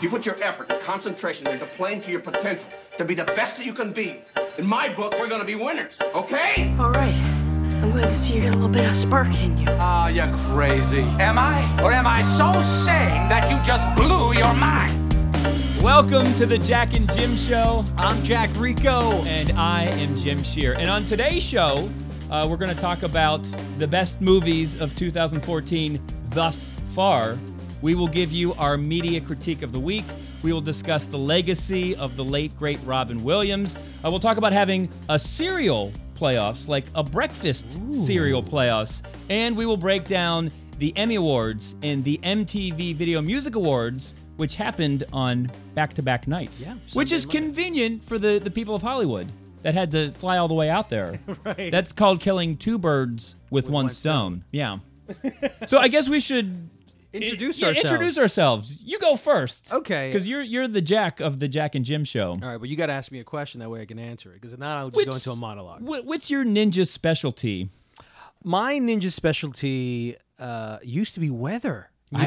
you put your effort and concentration into playing to your potential, to be the best that you can be, in my book, we're gonna be winners, okay? All right. I'm glad to see you got a little bit of spark in you. Ah, you're crazy. Am I? Or am I so sane that you just blew your mind? Welcome to the Jack and Jim Show. I'm Jack Rico. And I am Jim Shear. And on today's show, we're going to talk about the best movies of 2014 thus far. We will give you our media critique of the week. We will discuss the legacy of the late, great Robin Williams. We'll talk about having a cereal playoffs, like a breakfast cereal playoffs. And we will break down the Emmy Awards and the MTV Video Music Awards, which happened on back-to-back nights. Yeah, which is Monday. convenient for the people of Hollywood that had to fly all the way out there. Right. That's called killing two birds with one stone. Yeah. So I guess we should Introduce ourselves. You go first. Okay. Because you're the Jack of the Jack and Jim Show. All right, but you got to ask me a question. That way I can answer it. Because if not, I'll just go into a monologue. What's your ninja specialty? My ninja specialty used to be weather. Yeah.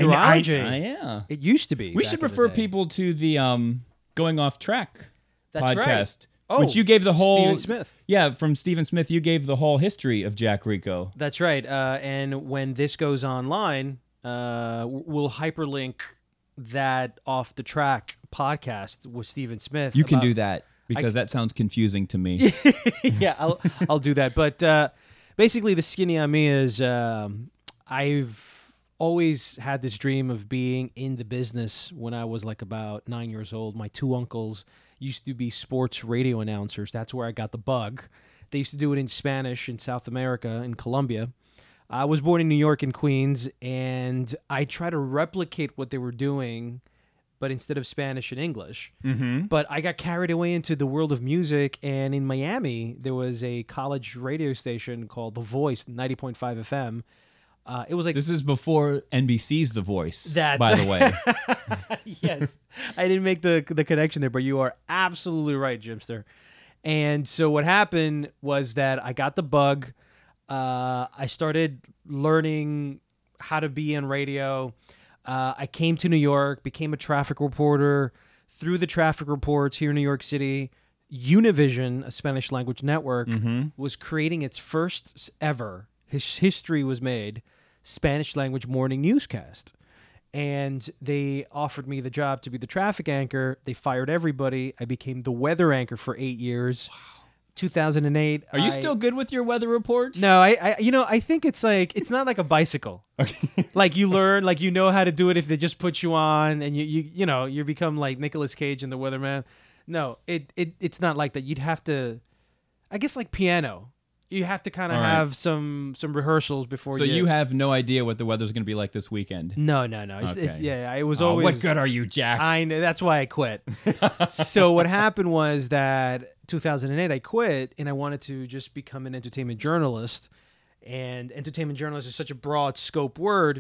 It used to be. We back should in the refer day. people to the Going Off Track That's podcast. right. Oh, which you gave the whole... Stephen Smith. Yeah, from Stephen Smith, you gave the whole history of Jack Rico. That's right. And when this goes online, we'll hyperlink that Off the Track podcast with Stephen Smith. You can do that, because that sounds confusing to me. Yeah, I'll do that. But basically, the skinny on me is I've always had this dream of being in the business. When I was like about 9 years old, my two uncles used to be sports radio announcers. That's where I got the bug. They used to do it in Spanish in South America, in Colombia. I was born in New York in Queens, and I try to replicate what they were doing, but instead of Spanish and English. Mm-hmm. But I got carried away into the world of music, and in Miami, there was a college radio station called The Voice, 90.5 FM. It was like... This is before NBC's The Voice, by the way. Yes. I didn't make the connection there, but you are absolutely right, Jimster. And so what happened was that I got the bug. I started learning how to be on radio. I came to New York, became a traffic reporter. Through the traffic reports here in New York City, Univision, a Spanish language network, was creating its first ever, history was made, Spanish language morning newscast. And they offered me the job to be the traffic anchor. They fired everybody. I became the weather anchor for 8 years. 2008. Are you still good with your weather reports? No, I think it's like, it's not like a bicycle. Okay. Like you learn, like you know how to do it if they just put you on and you become like Nicolas Cage in The Weatherman. No, it's not like that. You'd have to, I guess, like piano. You have to kind of have some rehearsals before. So you have no idea what the weather's going to be like this weekend? No. Okay. It was always. What good are you, Jack? I know. That's why I quit. So what happened was that 2008, I quit, and I wanted to just become an entertainment journalist. And entertainment journalist is such a broad scope word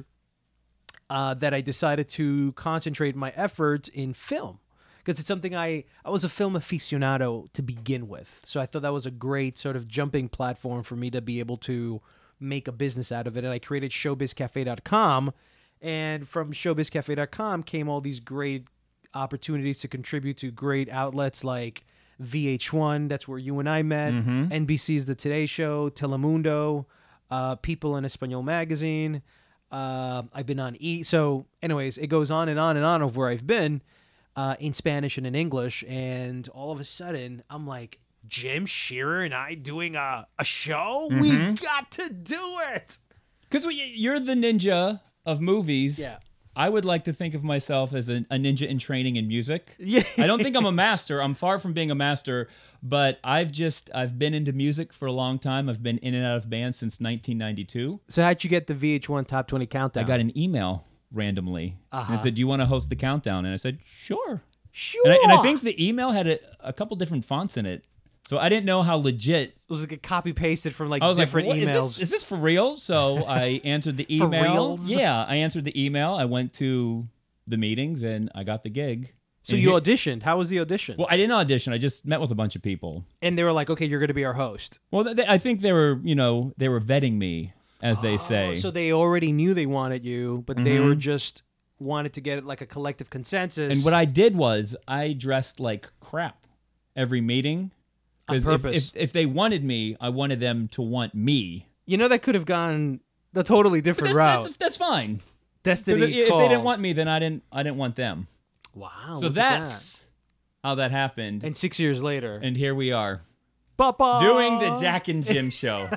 that I decided to concentrate my efforts in film. Because it's something I was a film aficionado to begin with. So I thought that was a great sort of jumping platform for me to be able to make a business out of it. And I created showbizcafe.com. And from showbizcafe.com came all these great opportunities to contribute to great outlets like VH1, that's where you and I met, NBC's The Today Show, Telemundo, People in Espanol magazine. I've been on So anyways, it goes on and on and on of where I've been. In Spanish and in English, and all of a sudden, I'm like, Jim Shearer and I doing a show? We've got to do it! Because you're the ninja of movies. Yeah. I would like to think of myself as a ninja in training in music. Yeah. I don't think I'm a master. I'm far from being a master, but I've been into music for a long time. I've been in and out of bands since 1992. So how'd you get the VH1 Top 20 Countdown? I got an email randomly. And it said, do you want to host the countdown? And I said, sure. Sure. And I think the email had a couple different fonts in it. So I didn't know how legit. It was like a copy-pasted from like I was different like, emails. Is this for real? So I answered the email. For reals? Yeah, I answered the email. I went to the meetings and I got the gig. So you auditioned. How was the audition? Well, I didn't audition. I just met with a bunch of people. And they were like, okay, you're going to be our host. Well, I think they were vetting me, as they say. So they already knew they wanted you, but they were just wanted to get like a collective consensus. And what I did was I dressed like crap every meeting. On Because purpose. if they wanted me, I wanted them to want me. That could have gone a totally different route. That's fine. Destiny Because if they called. didn't want me, then I didn't want them. Wow. So look at that's how that happened. that. And 6 years later. And here we are Papa! doing the Jack and Jim show.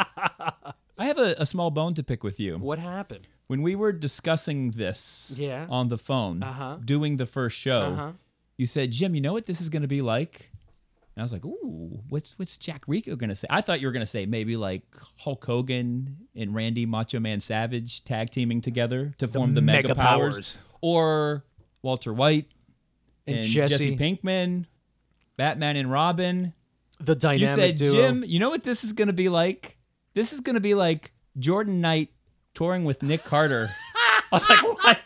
I have a small bone to pick with you. What happened? When we were discussing this Yeah. on the phone, doing the first show, you said, Jim, you know what this is going to be like? And I was like, ooh, what's Jack Rico going to say? I thought you were going to say maybe like Hulk Hogan and Randy Macho Man Savage tag teaming together to form the Mega Powers. Or Walter White and Jesse Pinkman, Batman and Robin. The dynamic You said, duo. Jim, you know what this is going to be like? This is going to be like Jordan Knight touring with Nick Carter. I was like, what?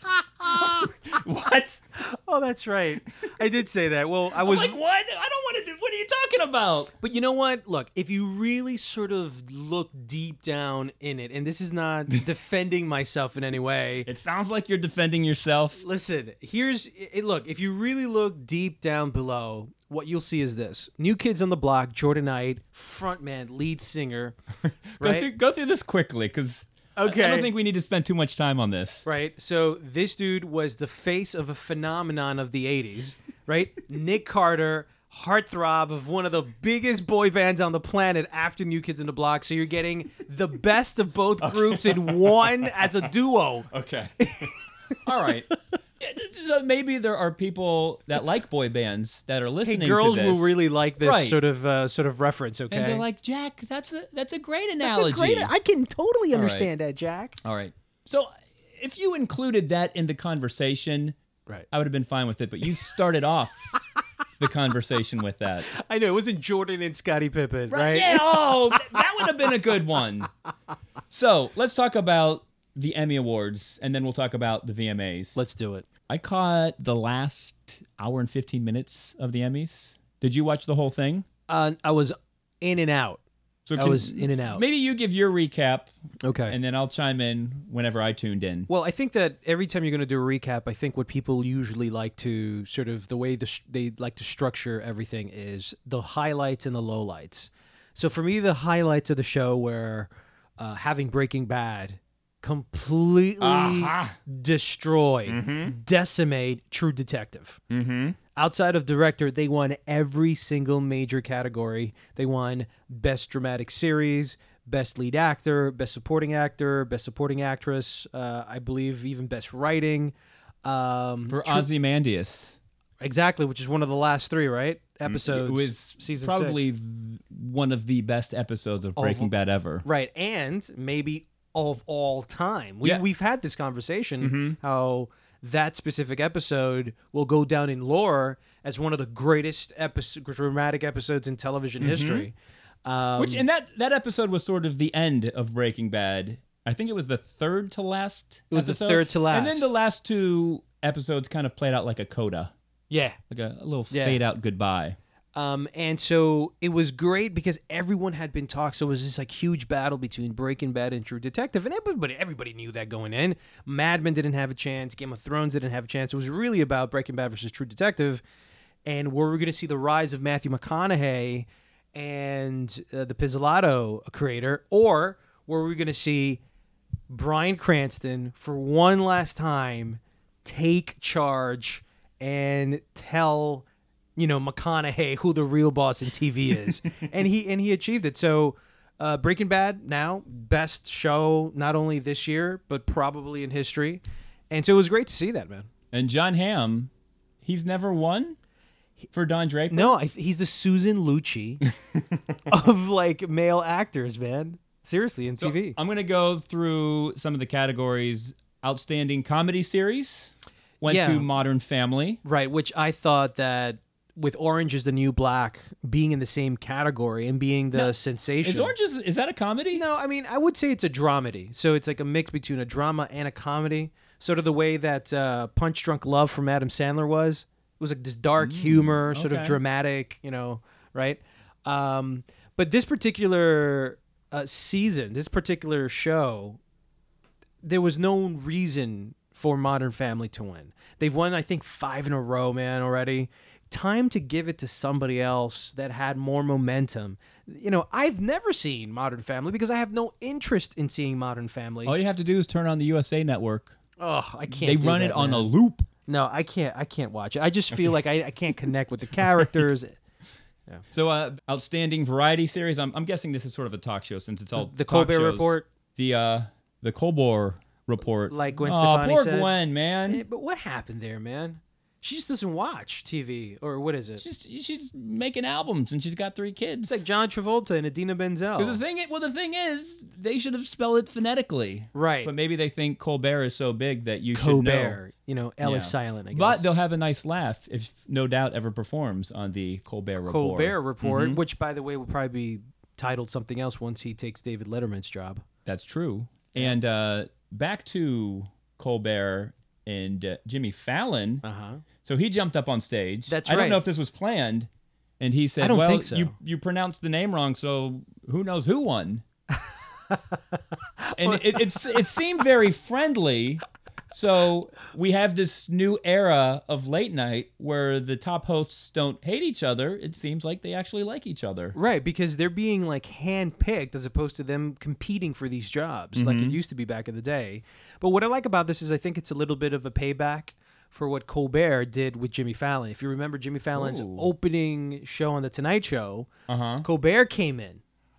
What? Oh, that's right. I did say that. Well, I was Like, what? I don't want to do. What are you talking about? But you know what? Look, if you really sort of look deep down in it, and this is not defending myself in any way. It sounds like you're defending yourself. Listen, look, if you really look deep down below, what you'll see is this. New Kids on the Block, Jordan Knight, frontman, lead singer, right? Go through this quickly, because Okay. I don't think we need to spend too much time on this. Right. So this dude was the face of a phenomenon of the 80s, right? Nick Carter, heartthrob of one of the biggest boy bands on the planet after New Kids on the Block. So you're getting the best of both groups in one as a duo. Okay. All right. Yeah, so maybe there are people that like boy bands that are Hey, listening girls to this. will really like this Right. sort of reference, okay? And they're like, Jack, that's a great That's a analogy. great, I can totally All right. understand that, Jack. All right. So if you included that in the conversation, Right. I would have been fine with it. But you started off the conversation with that. I know, it wasn't Jordan and Scottie Pippen, right? Yeah, that would have been a good one. So let's talk about the Emmy Awards, and then we'll talk about the VMAs. Let's do it. I caught the last hour and 15 minutes of the Emmys. Did you watch the whole thing? I was in and out. So I was in and out. Maybe you give your recap, Okay. and then I'll chime in whenever I tuned in. Well, I think that every time you're going to do a recap, I think what people usually like to sort of the way they like to structure everything is the highlights and the lowlights. So for me, the highlights of the show were having Breaking Bad completely destroy, decimate True Detective. Outside of director, they won every single major category. They won Best Dramatic Series, Best Lead Actor, Best Supporting Actor, Best Supporting Actress, I believe even Best Writing. For Ozymandias. Exactly, which is one of the last three, right? Episodes. It was season probably 6. one of the best episodes of Breaking Bad ever. Right, and maybe of all time. Yeah. We've had this conversation, how that specific episode will go down in lore as one of the greatest dramatic episodes in television history. And that episode was sort of the end of Breaking Bad. I think it was the third to last. It was the episode. third to last. And then the last two episodes kind of played out like a coda, Yeah. like a little Yeah. fade out goodbye. And so it was great because everyone had been talked. So it was this like huge battle between Breaking Bad and True Detective, and everybody knew that going in. Mad Men didn't have a chance. Game of Thrones didn't have a chance. It was really about Breaking Bad versus True Detective, and where we're going to see the rise of Matthew McConaughey and the Pizzolatto creator, or where we're going to see Bryan Cranston for one last time take charge and tell McConaughey who the real boss in TV is. and he achieved it. So Breaking Bad now best show not only this year but probably in history. And so it was great to see that, man. And John Hamm, he's never won for Don Draper. No, he's the Susan Lucci of like male actors, man. Seriously, in So TV. I'm going to go through some of the categories. Outstanding comedy series went Yeah. to Modern Family. Right, which I thought that with Orange is the New Black being in the same category and being the sensation. Is Orange is that a comedy? No, I mean, I would say it's a dramedy. So it's like a mix between a drama and a comedy. Sort of the way that Punch Drunk Love from Adam Sandler was. It was like this dark humor, sort of okay. dramatic, right? But this particular season, this particular show, there was no reason for Modern Family to win. They've won, I think, 5 in a row, man, already. Time to give it to somebody else that had more momentum. I've never seen Modern Family because I have no interest in seeing Modern Family. All you have to do is turn on the USA Network. Oh, I can't. They do run that, it on man. a loop. No, I can't watch it. I just feel like I can't connect with the characters. So, outstanding variety series. I'm guessing this is sort of a talk show since it's all The talk Colbert shows. Report. The Colbert Report. Like Gwen oh, Stefani poor said. Gwen, man. But what happened there, man? She just doesn't watch TV, or what is it? She's making albums and she's got 3 kids. It's like John Travolta and Idina Menzel. Because the thing is, they should have spelled it phonetically, Right. But maybe they think Colbert is so big that you Colbert. should know. L Yeah. is silent, I guess. But they'll have a nice laugh if No Doubt ever performs on the Colbert Report. Colbert Report, Mhm. which, by the way, will probably be titled something else once he takes David Letterman's job. That's true. And back to Colbert and Jimmy Fallon. Uh-huh. So he jumped up on stage. That's I don't right. know if this was planned. And he said, I don't well, think so. you pronounced the name wrong, so who knows who won? And it seemed very friendly. So we have this new era of late night where the top hosts don't hate each other. It seems like they actually like each other. Right, because they're being like handpicked as opposed to them competing for these jobs like it used to be back in the day. But what I like about this is I think it's a little bit of a payback for what Colbert did with Jimmy Fallon. If you remember Jimmy Fallon's Ooh. opening show on The Tonight Show, Uh-huh. Colbert came in.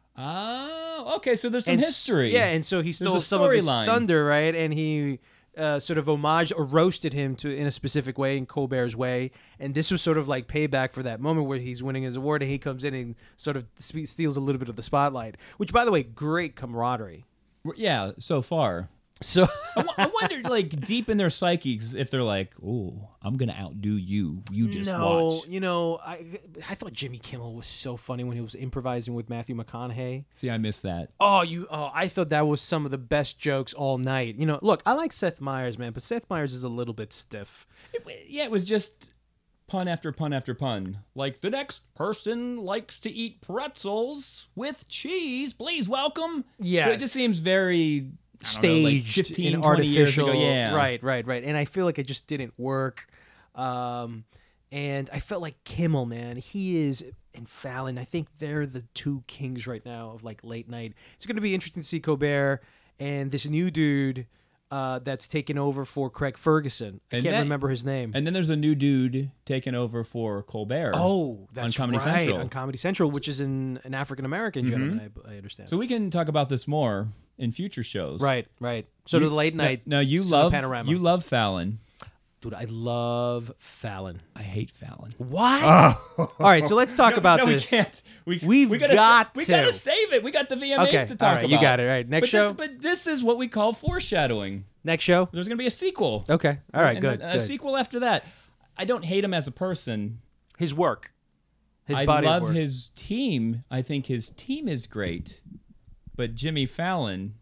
Oh, okay. So there's some And history. Yeah, and so he There's stole a some of his storyline. thunder, right? And he sort of homaged or roasted him in a specific way, in Colbert's way. And this was sort of like payback for that moment where he's winning his award and he comes in and sort of steals a little bit of the spotlight. Which, by the way, great camaraderie. Yeah, so far. So I wonder, like, deep in their psyches, if they're like, "Oh, I'm gonna outdo you. You just watch." I thought Jimmy Kimmel was so funny when he was improvising with Matthew McConaughey. See, I missed that. I thought that was some of the best jokes all night. Look, I like Seth Meyers, man, but Seth Meyers is a little bit stiff. It was just pun after pun after pun. Like, the next person likes to eat pretzels with cheese. Please welcome. Yes. So it just seems very Staged 15, and 20 years artificial. ago. Yeah. Right. And I feel like it just didn't work. And I felt like Kimmel, man, he is, and Fallon, I think they're the 2 kings right now of like late night. It's going to be interesting to see Colbert and this new dude that's taken over for Craig Ferguson. I can't remember his name. And then there's a new dude taking over for Colbert. Oh, that's on Comedy right, Central. on Comedy Central, which is an African American gentleman, I understand. So we can talk about this more in future shows. Right. So to the late night. Now you cinema love panorama. you love Fallon. Dude, I love Fallon. I hate Fallon. What? All right, so let's talk about no, this. we can't. We've we gotta got we to. gotta save it. We got the VMAs Okay, to talk all right, about. you got it. All right, next show? But this is what we call foreshadowing. Next show? There's gonna be a sequel. Okay. All right, And good. A sequel after that. I don't hate him as a person. His work. His I body of love work. his team. I think his team is great. But Jimmy Fallon,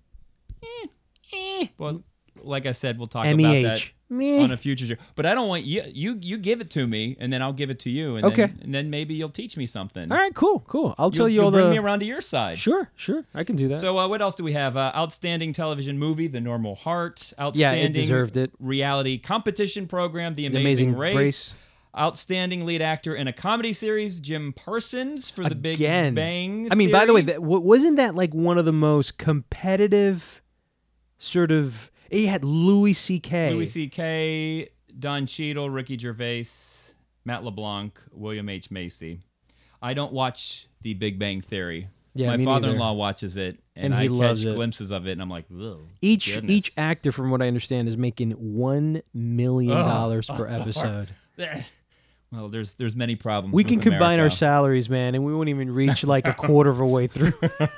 well, like I said, we'll talk about that MEH. Meh. on a future show. But I don't want you. You give it to me, and then I'll give it to you, and Okay. then maybe you'll teach me something. All right, cool. I'll tell you You'll all bring the... me around to your side. Sure. I can do that. So what else do we have? Outstanding television movie, The Normal Heart. Outstanding deserved it. reality competition program, The The Amazing, Amazing Race. Race. Outstanding lead actor in a comedy series, Jim Parsons for The Big Again. Bang I mean, by the way, Theory. wasn't that like one of the most competitive sort of... He had Louis C.K. Louis C.K., Don Cheadle, Ricky Gervais, Matt LeBlanc, William H. Macy. I don't watch The Big Bang Theory. Yeah, My me father-in-law watches it, and he I loves catch it. glimpses of it, and I'm like, ugh, Each goodness. actor, from what I understand, is making $1 million per episode. Well, there's many problems. We with can combine our America. salaries, man, and we won't even reach like a quarter of a way through.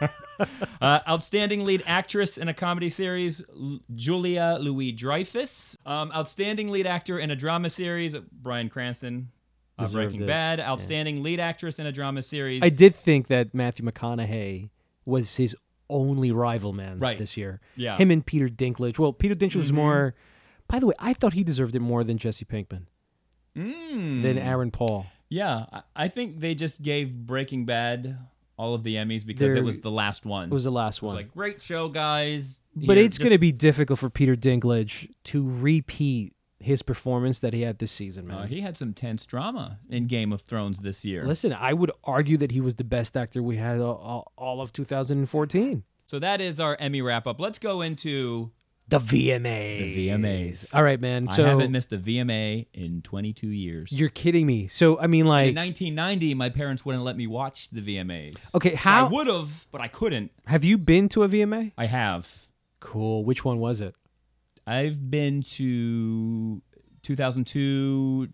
Outstanding lead actress in a comedy series, Julia Louis-Dreyfus. Outstanding lead actor in a drama series, Bryan Cranston, Deserved Breaking it. Bad. Outstanding lead actress in a drama series. I did think that Matthew McConaughey was his only rival, man, Right. this year. Yeah. Him and Peter Dinklage. Well, Peter Dinklage was more... By the way, I thought he deserved it more than Jesse Pinkman, than Aaron Paul. Yeah, I think they just gave Breaking Bad all of the Emmys because There- it was the last one. It was the last It was one. like, great show, guys. But Here, it's just- going to be difficult for Peter Dinklage to repeat his performance that he had this season, man. He had some tense drama in Game of Thrones this year. Listen, I would argue that he was the best actor we had all of 2014. So that is our Emmy wrap-up. Let's go into The VMAs. the VMAs. All right, man. I So haven't missed a VMA in 22 years. you're kidding me. So, I mean, like, In 1990, my parents wouldn't let me watch the VMAs. Okay, So how- I would have, but I couldn't. have you been to a VMA? I have. Cool. Which one was it? I've been to 2002,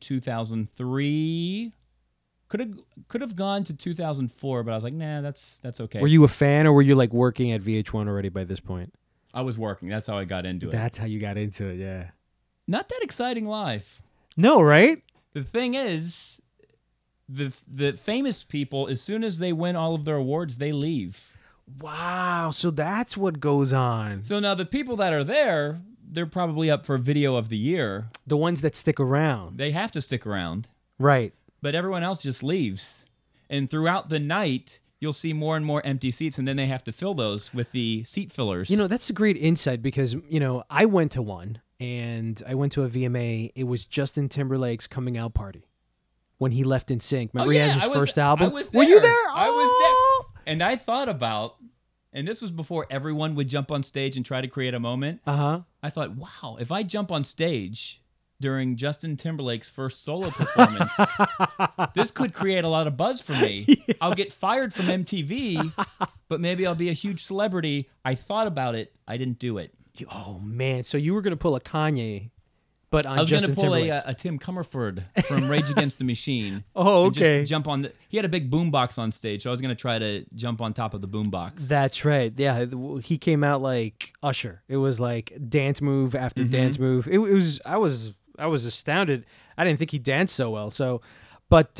2003. Could have gone to 2004, but I was like, nah, that's okay. Were you a fan or were you like working at VH1 already by this point? I was working. That's how I got into it. That's how you got into it, yeah. Not that exciting life. No, right? The thing is, the famous people, as soon as they win all of their awards, they leave. Wow. So that's what goes on. So now the people that are there, they're probably up for Video of the Year. The ones that stick around. They have to stick around, Right. but everyone else just leaves. And throughout the night, you'll see more and more empty seats, and then they have to fill those with the seat fillers. You know, that's a great insight because, you know, I went to one and I went to a VMA. It was Justin Timberlake's coming out party when he left NSYNC. Remember he had his first album? I was Were you there? I was Oh! there. And I thought about, and this was before everyone would jump on stage and try to create a moment. Uh-huh. I thought, wow, if I jump on stage during Justin Timberlake's first solo performance, this could create a lot of buzz for me. Yeah. I'll get fired from MTV, but maybe I'll be a huge celebrity. I thought about it. I didn't do it. Oh, man. So you were going to pull a Kanye, but on I was going Justin to pull Timberlake's. a Tim Comerford from Rage Against the Machine. Oh, and just okay. jump on he had a big boombox on stage, so I was going to try to jump on top of the boombox. That's right. Yeah, he came out like Usher. It was like dance move after Mm-hmm. dance move. It was. I was astounded. I didn't think he danced so well. So, but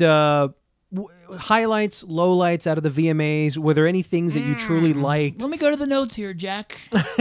highlights, lowlights out of the VMAs. Were there any things that you truly liked? Let me go to the notes here, Jack.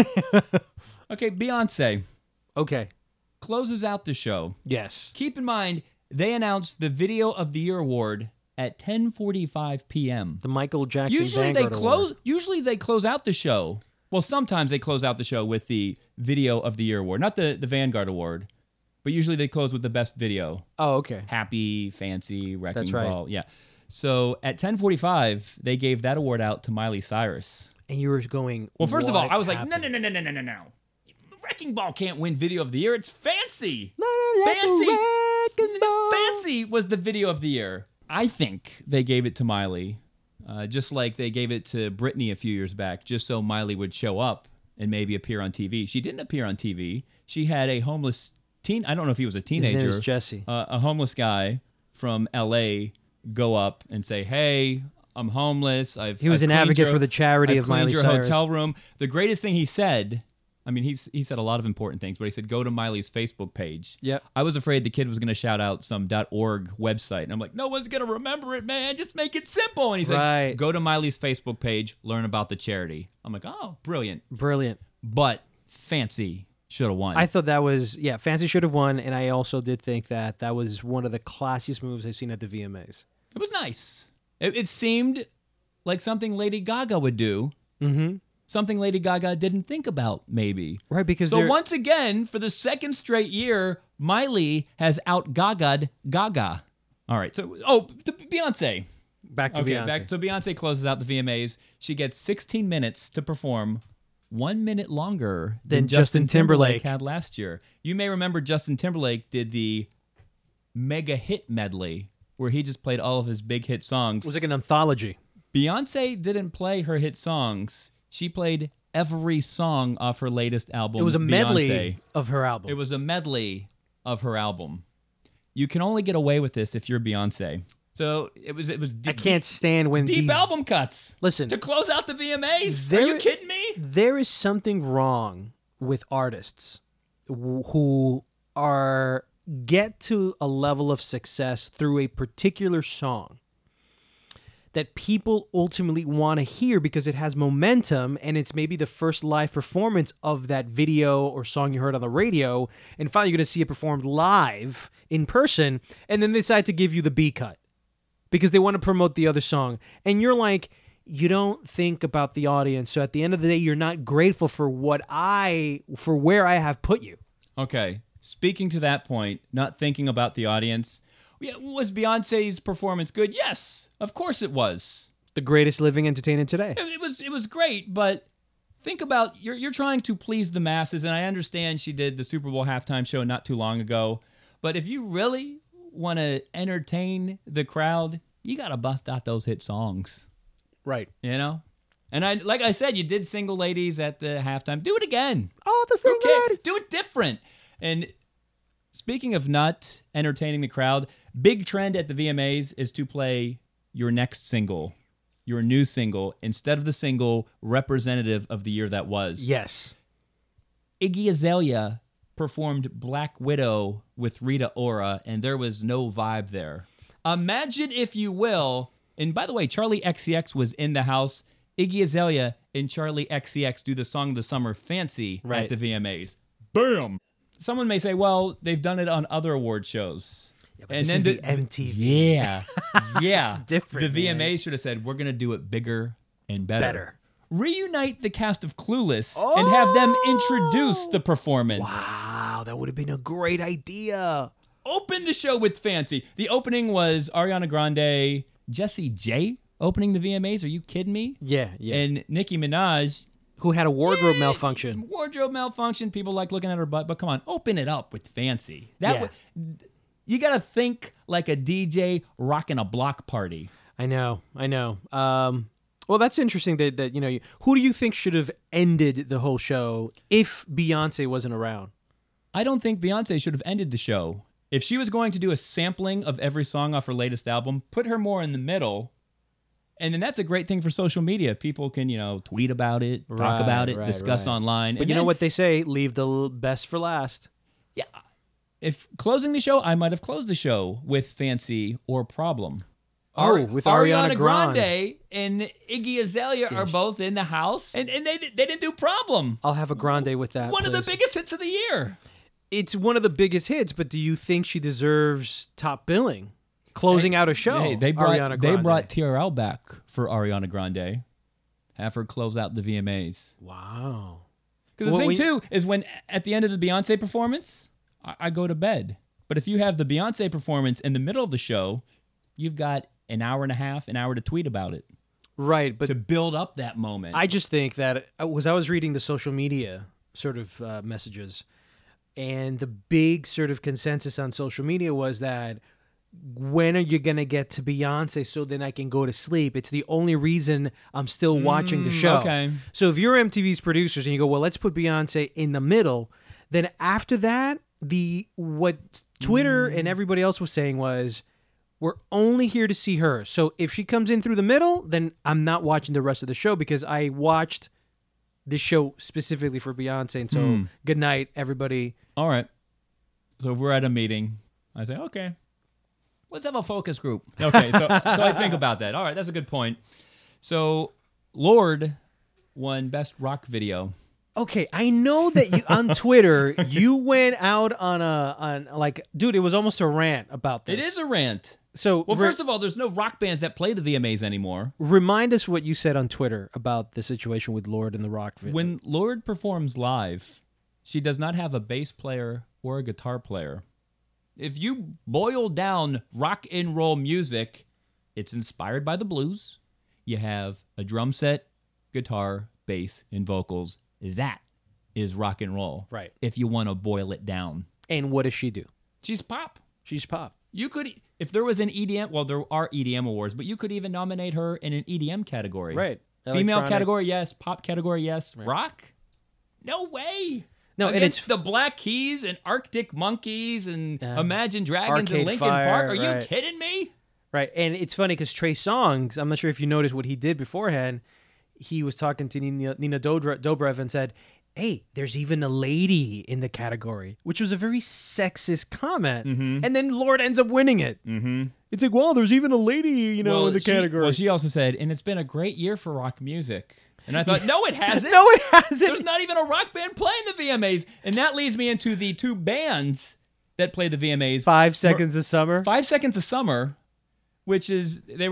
Okay, Beyonce Okay. closes out the show. Yes. Keep in mind, they announced the Video of the Year award at 10:45 p.m. The Michael Jackson Usually Vanguard Award. they close out the show. Well, sometimes they close out the show with the Video of the Year award, not the Vanguard award, but usually they close with the best video. Oh, okay. Happy, Fancy, Wrecking That's right. Ball. Yeah. So at 10:45, they gave that award out to Miley Cyrus. And you were going. Well, first of all, what I was like, happened? no. Wrecking Ball can't win Video of the Year. It's Fancy. Like a Fancy. wrecking ball. Fancy was the Video of the Year. I think they gave it to Miley, just like they gave it to Britney a few years back, just so Miley would show up and maybe appear on TV. She didn't appear on TV. She had a homeless teen. I don't know if he was a teenager. His name is Jesse. A homeless guy from L.A. go up and say, "Hey, I'm homeless. He was I've an cleaned advocate your- for the charity I've of cleaned Miley your Cyrus." hotel room." The greatest thing he said, I mean, he said a lot of important things, but he said, go to Miley's Facebook page. Yep. I was afraid the kid was going to shout out some .org website. And I'm like, no one's going to remember it, man. Just make it simple. And he said, Right. go to Miley's Facebook page, learn about the charity. I'm like, oh, brilliant. Brilliant. But Fancy should have won. I thought that was, yeah, Fancy should have won, and I also did think that that was one of the classiest moves I've seen at the VMAs. It was nice. It seemed like something Lady Gaga would do. Mm-hmm. Something Lady Gaga didn't think about, maybe. Right, because So they're- once again, for the second straight year, Miley has out-Gaga'd Gaga. All right, so, to Beyonce. back to Okay, Beyonce. Beyonce closes out the VMAs. She gets 16 minutes to perform, 1 minute longer Than Justin Timberlake. had last year. You may remember Justin Timberlake did the mega hit medley, where he just played all of his big hit songs. It was like an anthology. Beyonce didn't play her hit songs. She played every song off her latest album. It was a medley Beyonce. of her album. It was a medley of her album. You can only get away with this if you're Beyonce. So it was I can't stand when deep these... album cuts. Listen. To close out the VMAs. Are There- you kidding me? There is something wrong with artists who get to a level of success through a particular song that people ultimately want to hear because it has momentum and it's maybe the first live performance of that video or song you heard on the radio, and finally you're going to see it performed live in person, and then they decide to give you the B cut because they want to promote the other song. And you're like, you don't think about the audience. So at the end of the day, you're not grateful for where I have put you. Okay. Speaking to that point, not thinking about the audience, was Beyonce's performance good? Yes, of course it was. The greatest living entertainer today. It was great, but think about you're trying to please the masses, and I understand she did the Super Bowl halftime show not too long ago, but if you really want to entertain the crowd, you got to bust out those hit songs. Right. You know? And like I said, you did Single Ladies at the halftime. Do it again. Oh, the Single Ladies. Do it different. And speaking of not entertaining the crowd, big trend at the VMAs is to play your next single, your new single, instead of the single representative of the year that was. Yes. Iggy Azalea performed Black Widow with Rita Ora, and there was no vibe there. Imagine, if you will, and by the way, Charlie XCX was in the house. Iggy Azalea and Charlie XCX do the Song of the Summer Fancy at the VMAs. Bam! Someone may say, well, they've done it on other award shows. Yeah, but and this then is the MTV. Yeah. Yeah. It's different. The VMAs should have said, we're going to do it bigger and better. Reunite the cast of Clueless and have them introduce the performance. Wow, that would have been a great idea. Open the show with Fancy. The opening was Ariana Grande, Jessie J opening the VMAs. Are you kidding me? Yeah. And Nicki Minaj, who had a wardrobe malfunction. Wardrobe malfunction. People like looking at her butt, but come on, open it up with Fancy. You got to think like a DJ rocking a block party. I know. Well, that's interesting that you know, who do you think should have ended the whole show if Beyonce wasn't around? I don't think Beyonce should have ended the show. If she was going to do a sampling of every song off her latest album, put her more in the middle. And then that's a great thing for social media. People can, tweet about it, talk about it, discuss online. But you know what they say, leave the best for last. Yeah. If closing the show, I might have closed the show with Fancy or Problem. With Ariana Grande and Iggy Azalea are both in the house, and they didn't do Problem. I'll have a Grande with that. One of the biggest hits of the year. It's one of the biggest hits, but do you think she deserves top billing? Closing out a show. Hey, they brought TRL back for Ariana Grande. Have her close out the VMAs. Wow. Because the thing, too, is when at the end of the Beyonce performance, I go to bed. But if you have the Beyonce performance in the middle of the show, you've got an hour and a half, an hour to tweet about it. Right. But to build up that moment. I just think that I was reading the social media sort of messages, and the big sort of consensus on social media was that when are you going to get to Beyonce so then I can go to sleep? It's the only reason I'm still watching the show. Okay. So if you're MTV's producers and you go, well, let's put Beyonce in the middle, then after that, what Twitter and everybody else was saying was, we're only here to see her. So if she comes in through the middle, then I'm not watching the rest of the show because I watched this show specifically for Beyonce. And so good night, everybody. All right. So if we're at a meeting, I say, okay, let's have a focus group. Okay, so I think about that. All right, that's a good point. So Lorde won Best Rock Video. Okay, I know that you on Twitter you went out on dude, it was almost a rant about this. It is a rant. So first of all, there's no rock bands that play the VMAs anymore. Remind us what you said on Twitter about the situation with Lorde and the rock video. When Lorde performs live, she does not have a bass player or a guitar player. If you boil down rock and roll music, it's inspired by the blues. You have a drum set, guitar, bass, and vocals. That is rock and roll. Right. If you want to boil it down. And what does she do? She's pop. She's pop. You could, if there was an EDM, well, there are EDM awards, but you could even nominate her in an EDM category. Right. Female category, yes. Pop category, yes. Right. Rock? No way. No, against the Black Keys and Arctic Monkeys and Imagine Dragons and Linkin Park. Are you kidding me? Right. And it's funny because Trey Songz, I'm not sure if you noticed what he did beforehand. He was talking to Nina Dobrev and said, hey, there's even a lady in the category, which was a very sexist comment. Mm-hmm. And then Lorde ends up winning it. Mm-hmm. It's like, well, there's even a lady, in the category. Well, she also said, and it's been a great year for rock music. And I thought, no, it hasn't. No, it hasn't. There's not even a rock band playing the VMAs. And that leads me into the two bands that play the VMAs. 5 Seconds of Summer. 5 Seconds of Summer, which is, they were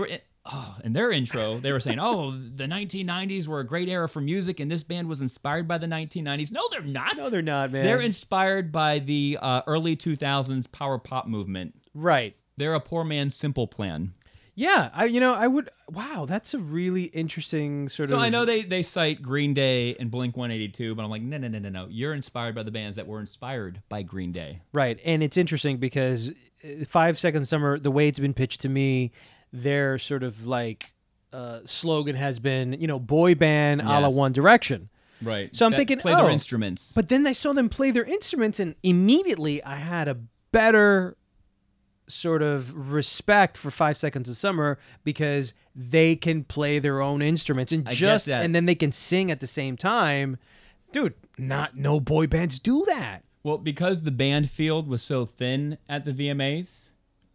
in their intro, they were saying, "Oh, the 1990s were a great era for music, and this band was inspired by the 1990s." No, they're not. No, they're not, man. They're inspired by the early 2000s power pop movement. Right. They're a poor man's Simple Plan. Yeah, I would. Wow, that's a really interesting sort So of. I know they cite Green Day and Blink-182, but I'm like, no. You're inspired by the bands that were inspired by Green Day. Right, and it's interesting because 5 Seconds Summer, the way it's been pitched to me, their sort of like slogan has been, boy band a la Yes. One Direction. Right. So I'm thinking, play their instruments. But then I saw them play their instruments, and immediately I had a better sort of respect for 5 Seconds of Summer because they can play their own instruments and I get that. and then they can sing at the same time. Dude, no boy bands do that. Well, because the band field was so thin at the VMAs,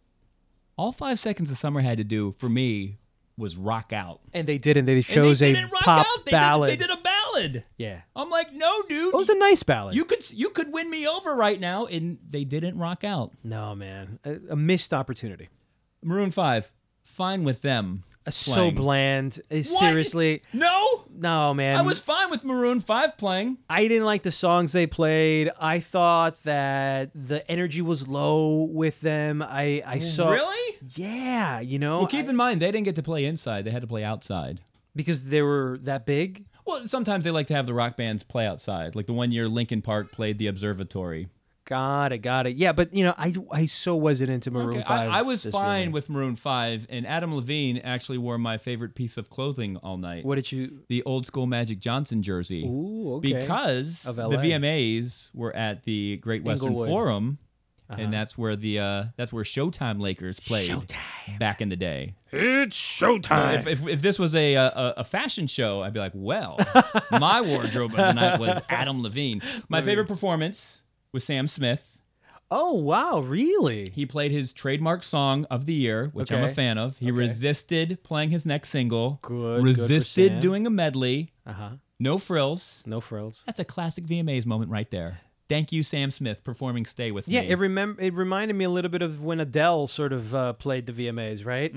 all 5 Seconds of Summer had to do for me was rock out. And they didn't. They And chose they a didn't rock pop out. ballad. They did a ballad. Yeah. I'm like, no, dude. It was a nice ballad. You could win me over right now, and they didn't rock out. No, man. A missed opportunity. Maroon 5, fine with them. So playing. bland. What? Seriously. No. No, man. I was fine with Maroon 5 playing. I didn't like the songs they played. I thought that the energy was low with them. I saw. Really? Yeah, Well, keep in mind, they didn't get to play inside. They had to play outside. because they were that big. Well, sometimes they like to have the rock bands play outside. Like the one year Linkin Park played the Observatory. Got it. Yeah, but I so wasn't into Maroon Okay, 5. I was this fine year. with Maroon 5, and Adam Levine actually wore my favorite piece of clothing all night. What did you? The old school Magic Johnson jersey. Ooh, okay. Because Of the LA. VMAs were at the Great Western Inglewood. Forum, and that's where Showtime Lakers played back in the day. It's showtime. So if this was a fashion show, I'd be like, well, my wardrobe of the night was Adam Levine. My favorite performance was Sam Smith. Oh wow, really? He played his trademark song of the year, which I'm a Okay. fan of. He resisted playing his next single. Good for Resisted Sam. doing a medley. Uh-huh. No frills. No frills. That's a classic VMAs moment right there. Thank you, Sam Smith, performing "Stay with Yeah, Me." it reminded me a little bit of when Adele sort of played the VMAs, right?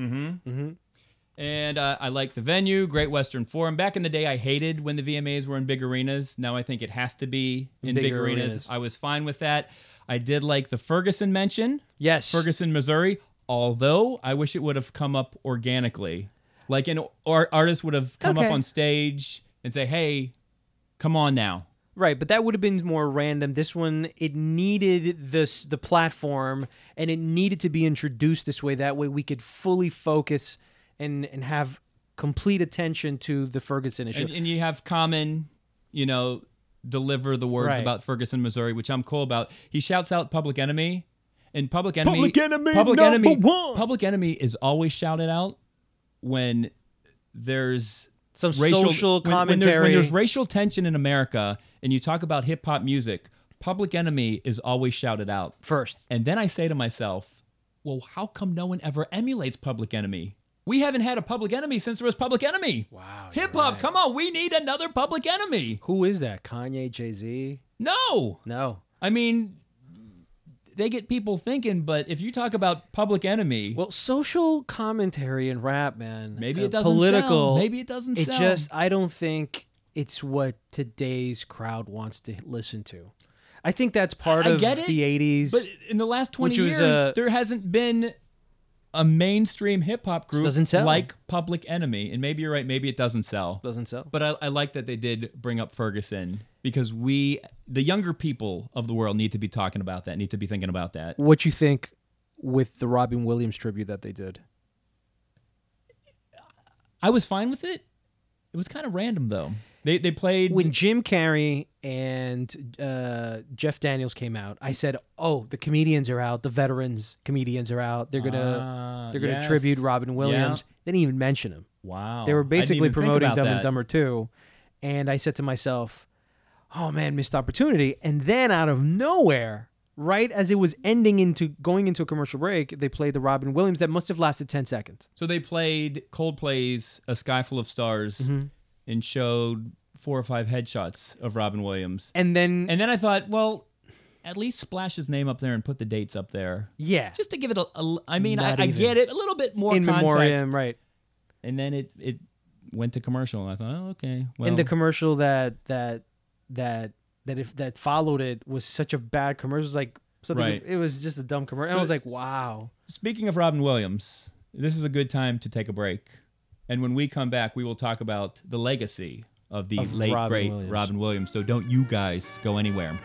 And I like the venue, Great Western Forum. Back in the day, I hated when the VMAs were in big arenas. Now I think it has to be in big Bigger arenas. arenas. I was fine with that. I did like the Ferguson mention. Yes. Ferguson, Missouri. Although I wish it would have come up organically, like an artist would have come up Okay. on stage and say, "Hey, come on now." Right, but that would have been more random. This one, it needed the platform, and it needed to be introduced this way. That way, we could fully focus and have complete attention to the Ferguson issue. And you have Common, deliver the words Right. about Ferguson, Missouri, which I'm cool about. He shouts out Public Enemy, and Public Enemy, Public Enemy number one. Public Enemy is always shouted out when there's Some racial social when commentary. there's racial tension in America, and you talk about hip hop music. Public Enemy is always shouted out first. and then I say to myself, well, how come no one ever emulates Public Enemy? We haven't had a Public Enemy since there was Public Enemy. Wow, Hip hop, come on, we need another Public Enemy. Who is that? Kanye, Jay-Z? No. No. I mean, they get people thinking, but if you talk about Public Enemy, Well, social commentary and rap, man. maybe it doesn't political. sell. Maybe it doesn't It sell. just, I don't think it's what today's crowd wants to listen to. I think that's part I of get it, the 80s. But in the last 20 Which was, years, there hasn't been a mainstream hip hop group Doesn't sell. like Public Enemy. And maybe you're right, maybe it doesn't sell. Doesn't sell. But I like that they did bring up Ferguson because the younger people of the world need to be talking about that, need to be thinking about that. What you think with the Robin Williams tribute that they did? I was fine with it. It was kind of random, though. They played... When Jim Carrey and Jeff Daniels came out, I said, "Oh, the comedians are out. The veterans comedians are out. They're gonna yes. tribute Robin Williams." They didn't even mention him. Wow. They were I didn't basically even think promoting about Dumb that. and Dumber 2. And I said to myself, oh man, missed opportunity. And then out of nowhere, right as it was going into a commercial break, they played the Robin Williams that must have lasted 10 seconds. So they played Coldplay's A Sky Full of Stars Mm-hmm. and showed 4 or 5 headshots of Robin Williams. And then, And then I thought, well, at least splash his name up there and put the dates up there. yeah, Just to give it I Not I even. get it, a little bit more in context. memoriam, right. and then it went to commercial, and I thought, oh, okay. Well, And the commercial that followed it was such a bad commercial. It was like something. Right. It was just a dumb commercial. And I was like, wow. speaking of Robin Williams, this is a good time to take a break. And when we come back, we will talk about the legacy of the late, Robin great Williams. Robin Williams. So don't you guys go anywhere.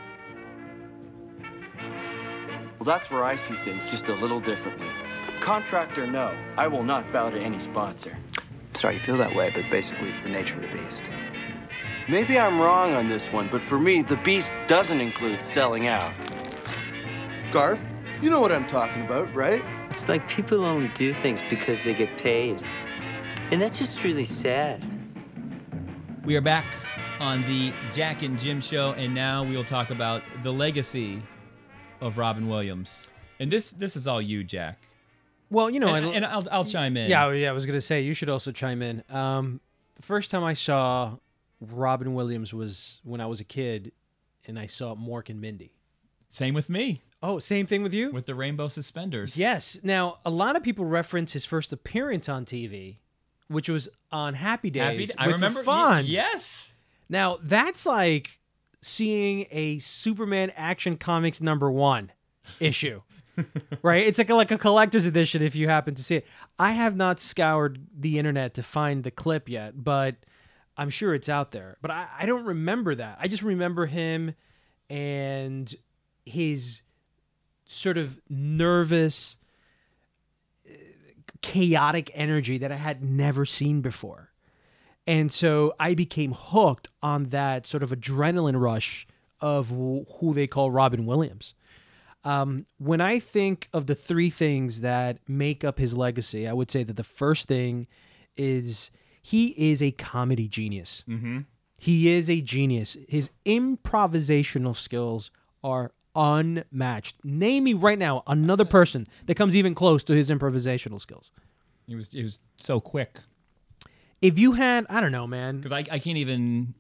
Well, that's where I see things just a little differently. Contract or no, I will not bow to any sponsor. Sorry you feel that way, but basically it's the nature of the beast. Maybe I'm wrong on this one, but for me, the beast doesn't include selling out. Garth, you know what I'm talking about, right? It's like people only do things because they get paid. And that's just really sad. We are back on the Jack and Jim show, and now we will talk about the legacy of Robin Williams. And this is all you, Jack. Well, you know, And I'll chime in. Yeah, I was gonna say you should also chime in. The first time I saw Robin Williams was when I was a kid, and I saw Mork and Mindy. Same with me, Oh, same thing with you? with the rainbow suspenders. Yes. Now, a lot of people reference his first appearance on TV, which was on Happy Days. I with remember. the Fonz. Yes. Now, that's like seeing a Superman Action Comics #1 issue. Right? It's like a collector's edition if you happen to see it. I have not scoured the internet to find the clip yet, but I'm sure it's out there. But I don't remember that. I just remember him and his sort of nervous, chaotic energy that I had never seen before. And so I became hooked on that sort of adrenaline rush of who they call Robin Williams. When I think of the three things that make up his legacy, I would say that the first thing is he is a comedy genius. Mm-hmm. He is a genius. His improvisational skills are unmatched. Name me right now another person that comes even close to his improvisational skills. He was so quick. If you had, I don't know, man. Because I can't even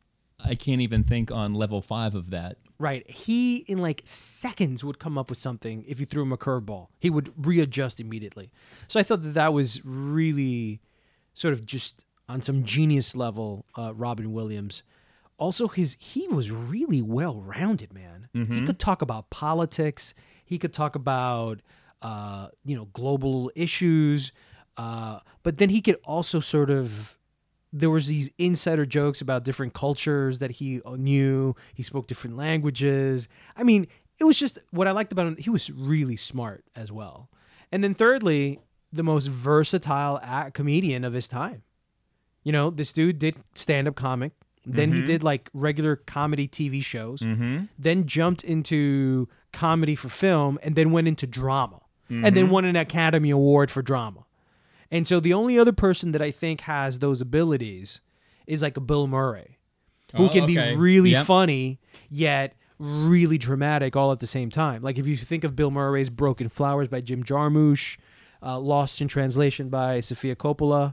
think on level 5 of that. Right. He, in like seconds, would come up with something if you threw him a curveball. He would readjust immediately. So I thought that was really sort of just on some genius level, Robin Williams. Also, he was really well-rounded, man. Mm-hmm. He could talk about politics. He could talk about, global issues. But then he could also sort of, there was these insider jokes about different cultures that he knew. He spoke different languages. I mean, it was just what I liked about him. He was really smart as well. And then thirdly, the most versatile comedian of his time. You know, this dude did stand-up comic. Then he did like regular comedy TV shows. Mm-hmm. Then jumped into comedy for film, and then went into drama. Mm-hmm. And then won an Academy Award for drama. And so the only other person that I think has those abilities is like a Bill Murray, who can be really funny, yet really dramatic all at the same time. Like if you think of Bill Murray's Broken Flowers by Jim Jarmusch, Lost in Translation by Sofia Coppola,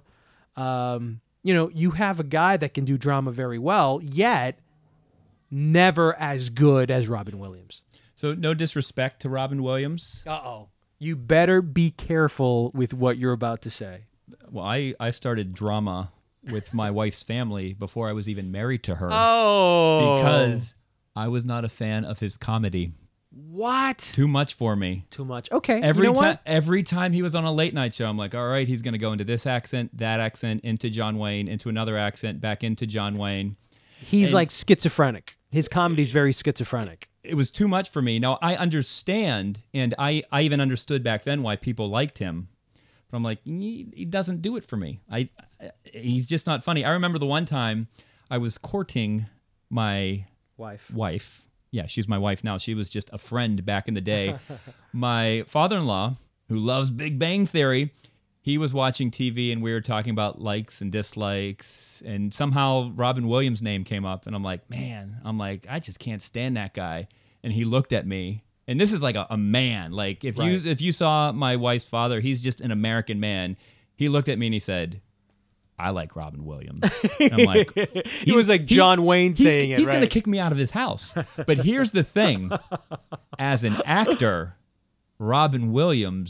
you have a guy that can do drama very well, yet never as good as Robin Williams. So no disrespect to Robin Williams. Uh-oh. You better be careful with what you're about to say. Well, I started drama with my wife's family before I was even married to her. Oh. Because I was not a fan of his comedy. What? Too much for me. Too much. Okay. Every time he was on a late night show, I'm like, all right, he's going to go into this accent, that accent, into John Wayne, into another accent, back into John Wayne. He's like schizophrenic. His comedy's very schizophrenic. It was too much for me. Now, I understand, and I even understood back then why people liked him. But I'm like, he doesn't do it for me. He's just not funny. I remember the one time I was courting my wife. Yeah, she's my wife now. She was just a friend back in the day. My father-in-law, who loves Big Bang Theory, he was watching TV, and we were talking about likes and dislikes, and somehow Robin Williams' name came up, and I'm like, I just can't stand that guy. And he looked at me, and this is like a man. Like if you saw my wife's father, he's just an American man. He looked at me and he said, I like Robin Williams. And I'm like, he was like John Wayne saying it. He's going to kick me out of his house. But here's the thing: as an actor, Robin Williams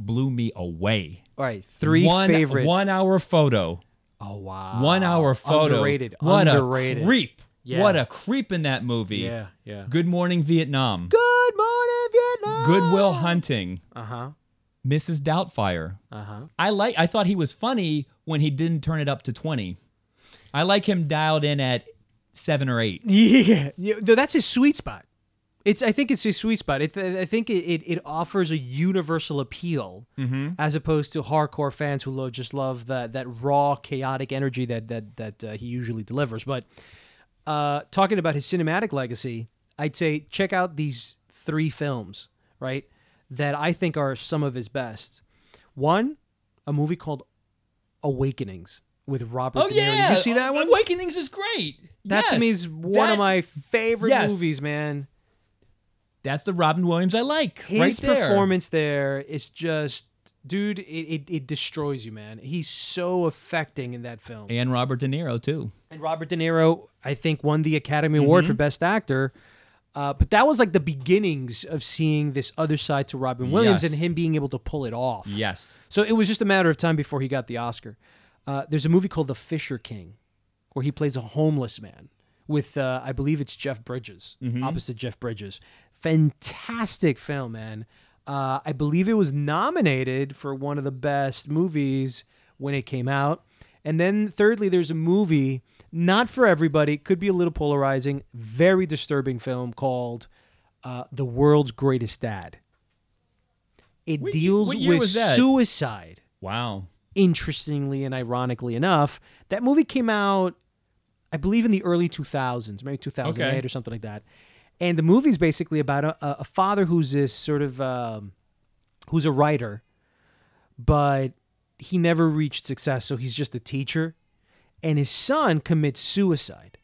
blew me away. All right, favorite. 1 hour photo. Oh, wow. 1 hour photo. Underrated. What Underrated. a creep. Yeah. What a creep in that movie. Yeah. Good Morning Vietnam. Good Morning Vietnam. Good Will Hunting. Uh-huh. Mrs. Doubtfire. Uh-huh. I thought he was funny when he didn't turn it up to 20. I like him dialed in at 7 or 8. Yeah. That's his sweet spot. I think it's his sweet spot. I think it offers a universal appeal as opposed to hardcore fans who just love that raw, chaotic energy that he usually delivers. But talking about his cinematic legacy, I'd say check out these 3 films, right, that I think are some of his best. One, a movie called Awakenings with Robert De Niro. Did you see that one? Awakenings is great. That to me is one of my favorite movies, man. That's the Robin Williams I like. His right there. performance there is just, dude, it destroys you, man. He's so affecting in that film. And Robert De Niro, too. And Robert De Niro, I think, won the Academy Award for Best Actor. But that was like the beginnings of seeing this other side to Robin Williams and him being able to pull it off. Yes. So it was just a matter of time before he got the Oscar. There's a movie called The Fisher King where he plays a homeless man with, I believe it's Jeff Bridges, opposite Jeff Bridges. Fantastic film, man. I believe it was nominated for one of the best movies when it came out. And then thirdly, there's a movie, not for everybody, could be a little polarizing, very disturbing film called The World's Greatest Dad. It deals what year with was that? suicide. Wow. Interestingly and ironically enough, that movie came out, I believe, in the early 2000s, maybe 2008 or something like that. And the movie's basically about a father who's this sort of, who's a writer, but he never reached success, so he's just a teacher. And his son commits suicide.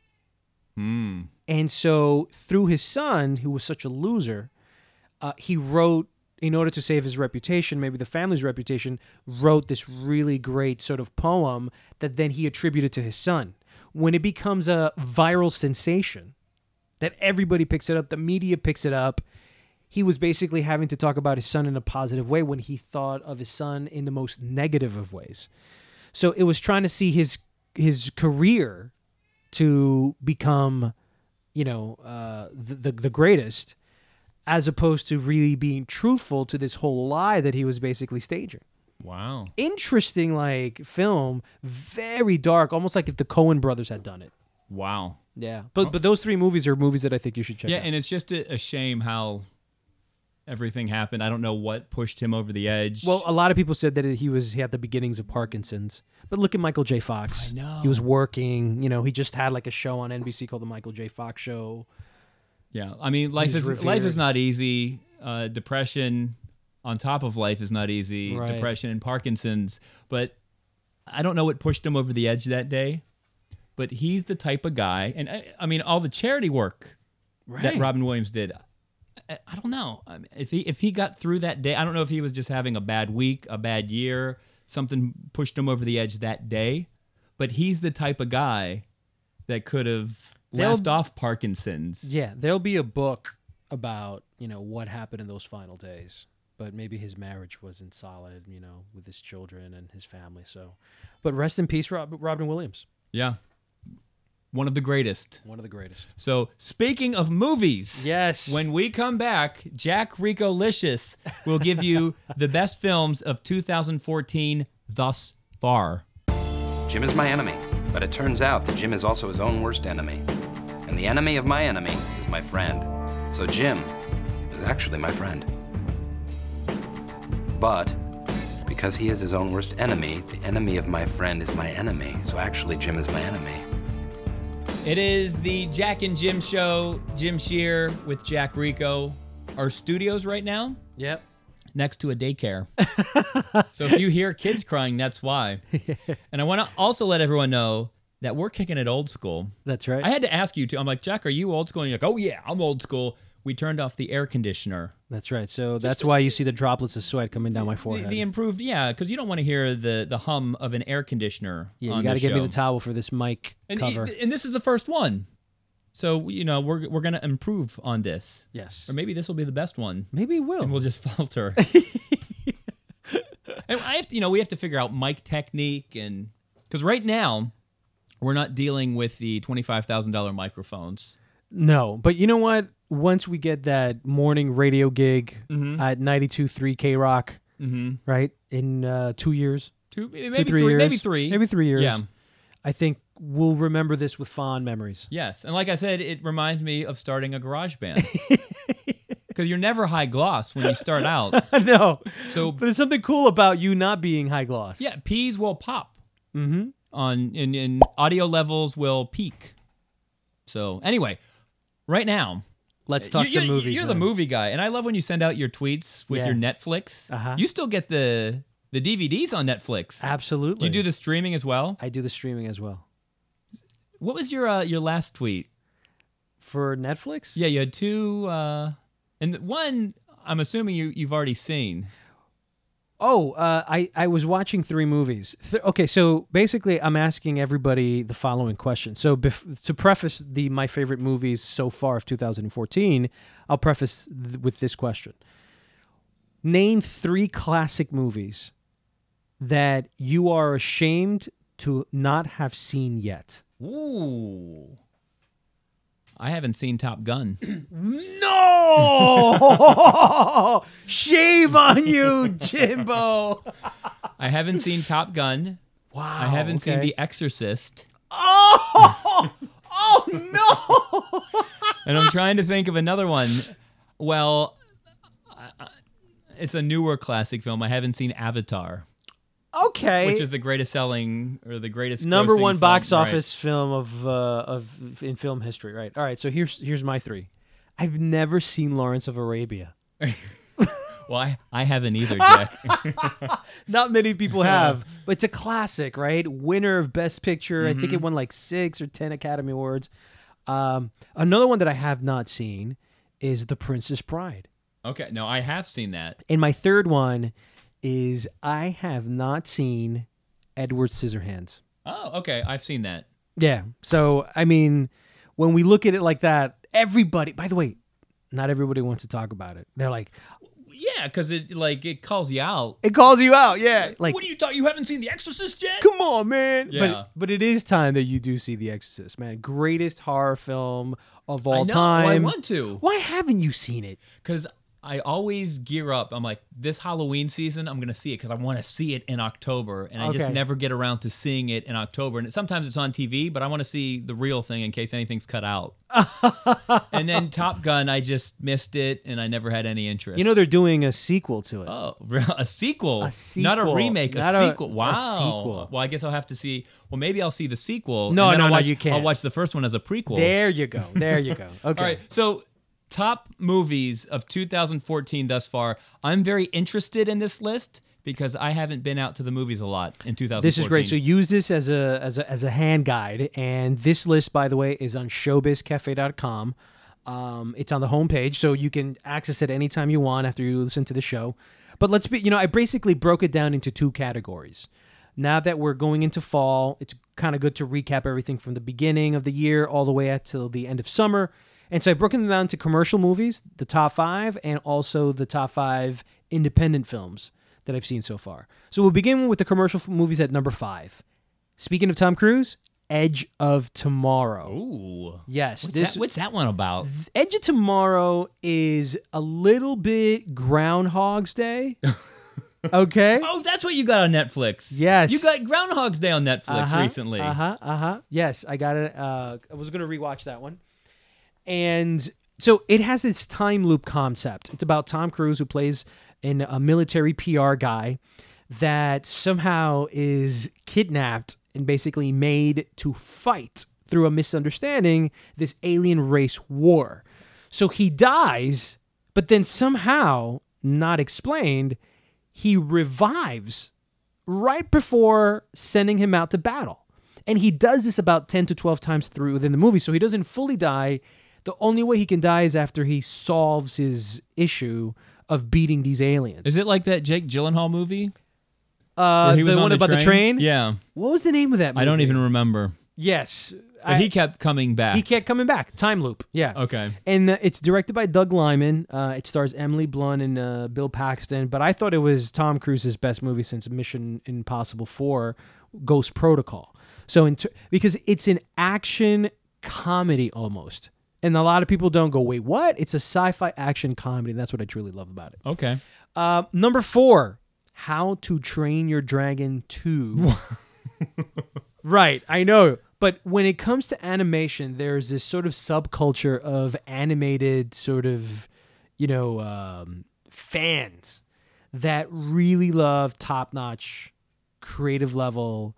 And so through his son, who was such a loser, he wrote, in order to save his reputation, maybe the family's reputation, wrote this really great sort of poem that then he attributed to his son. When it becomes a viral sensation, that everybody picks it up, the media picks it up, he was basically having to talk about his son in a positive way when he thought of his son in the most negative of ways. So it was trying to see his career to become, the greatest, as opposed to really being truthful to this whole lie that he was basically staging. Wow. Interesting, film, very dark, almost like if the Coen brothers had done it. Wow. Yeah, but those 3 movies are movies that I think you should check out. Yeah, and it's just a shame how everything happened. I don't know what pushed him over the edge. Well, a lot of people said that he had the beginnings of Parkinson's. But look at Michael J. Fox. I know. He was working, he just had a show on NBC called The Michael J. Fox Show. Yeah, I mean, life is not easy. Depression on top of life is not easy. Right. Depression and Parkinson's. But I don't know what pushed him over the edge that day. But he's the type of guy, and I mean, all the charity work that Robin Williams did. I don't know if he got through that day. I don't know if he was just having a bad week, a bad year, something pushed him over the edge that day. But he's the type of guy that could have laughed off Parkinson's. Yeah, there'll be a book about what happened in those final days. But maybe his marriage wasn't solid, with his children and his family. So, but rest in peace, Robin Williams. Yeah. One of the greatest. One of the greatest. So, speaking of movies, yes, when we come back, Jack Rico-licious will give you the best films of 2014 thus far. Jim is my enemy, but it turns out that Jim is also his own worst enemy. And the enemy of my enemy is my friend. So Jim is actually my friend. But because he is his own worst enemy, the enemy of my friend is my enemy. So actually Jim is my enemy. It is the Jack and Jim Show. Jim Shear with Jack Rico. Our studios right now? Yep. Next to a daycare. So if you hear kids crying, that's why. And I want to also let everyone know that we're kicking it old school. That's right. I had to ask you, too. I'm like, Jack, are you old school? And you're like, oh, yeah, I'm old school. We turned off the air conditioner. That's right. So that's why you see the droplets of sweat coming down my forehead. The improved, because you don't want to hear the hum of an air conditioner. Yeah, you got to give me the towel for this mic cover. And this is the first one. So, we're going to improve on this. Yes. Or maybe this will be the best one. Maybe it will. And we'll just falter. I have to, we have to figure out mic technique, and because right now we're not dealing with the $25,000 microphones. No, but you know what? Once we get that morning radio gig at 92.3 K-Rock, right, in 2 years, maybe 3 years, maybe 3 years, yeah, I think we'll remember this with fond memories. Yes, and like I said, it reminds me of starting a garage band. Because you're never high gloss when you start out. No. So, but there's something cool about you not being high gloss. Yeah, P's will pop. And audio levels will peak. So anyway, right now, let's talk some movies. You're the movie guy, and I love when you send out your tweets with your Netflix. You still get the DVDs on Netflix. Absolutely. Do you do the streaming as well? I do the streaming as well. What was your last tweet? For Netflix? Yeah, you had two... and one, I'm assuming you've already seen. Oh, I was watching 3 movies. Okay, so basically I'm asking everybody the following question. So to preface my favorite movies so far of 2014, I'll preface with this question. Name 3 classic movies that you are ashamed to not have seen yet. Ooh. I haven't seen Top Gun. No! Shame on you, Jimbo. I haven't seen Top Gun. Wow. I haven't seen The Exorcist. Oh! Oh, no! And I'm trying to think of another one. Well, it's a newer classic film. I haven't seen Avatar. Okay. Which is the greatest selling or the greatest number one film, box office film of in film history, right? All right, so here's my 3. I've never seen Lawrence of Arabia. Well, I haven't either, Jack. Not many people have, but it's a classic, right? Winner of Best Picture. I think it won like 6 or 10 Academy Awards. Another one that I have not seen is The Princess Bride. Okay, no, I have seen that. And my third one is I have not seen Edward Scissorhands. Oh, okay. I've seen that. Yeah. So, I mean, when we look at it like that, everybody, by the way, not everybody wants to talk about it. They're like, yeah, because it calls you out. It calls you out, yeah. Like, what are you talking? You haven't seen The Exorcist yet? Come on, man. Yeah. But it is time that you do see The Exorcist, man. Greatest horror film of all I know, time. I want to. Why haven't you seen it? Because I always gear up. I'm like, this Halloween season, I'm going to see it because I want to see it in October. And I just never get around to seeing it in October. And sometimes it's on TV, but I want to see the real thing in case anything's cut out. And then Top Gun, I just missed it and I never had any interest. You know, they're doing a sequel to it. Oh, a sequel? A sequel. Not a remake, Not a sequel. Wow. A sequel. Well, I guess I'll have to see. Well, maybe I'll see the sequel. No, and then you can't. I'll watch the first one as a prequel. There you go. There you go. Okay. All right. So, top movies of 2014 thus far. I'm very interested in this list because I haven't been out to the movies a lot in 2014. This is great. So use this as a hand guide. And this list, by the way, is on showbizcafe.com. It's on the homepage, so you can access it anytime you want after you listen to the show. But I basically broke it down into 2 categories. Now that we're going into fall, it's kind of good to recap everything from the beginning of the year all the way until the end of summer. And so I've broken them down into commercial movies, the top 5, and also the top 5 independent films that I've seen so far. So we'll begin with the commercial movies at number 5. Speaking of Tom Cruise, Edge of Tomorrow. Ooh. Yes. What's that one about? Edge of Tomorrow is a little bit Groundhog's Day. Okay. Oh, that's what you got on Netflix. Yes. You got Groundhog's Day on Netflix recently. Yes, I got it. I was going to rewatch that one. And so it has this time loop concept. It's about Tom Cruise, who plays a military PR guy that somehow is kidnapped and basically made to fight through a misunderstanding this alien race war. So he dies, but then somehow, not explained, he revives right before sending him out to battle. And he does this about 10 to 12 times through within the movie, so he doesn't fully die. The only way he can die is after he solves his issue of beating these aliens. Is it like that Jake Gyllenhaal movie? The one about the train? Yeah. What was the name of that movie? I don't even remember. Yes. But he kept coming back. He kept coming back. Time loop. Yeah. Okay. And it's directed by Doug Liman. It stars Emily Blunt and Bill Paxton. But I thought it was Tom Cruise's best movie since Mission Impossible 4, Ghost Protocol. So because it's an action comedy almost. And a lot of people don't go, wait, what? It's a sci-fi action comedy. That's what I truly love about it. Okay. Number 4, How to Train Your Dragon 2. Right, I know. But when it comes to animation, there's this sort of subculture of animated sort of, fans that really love top-notch, creative level,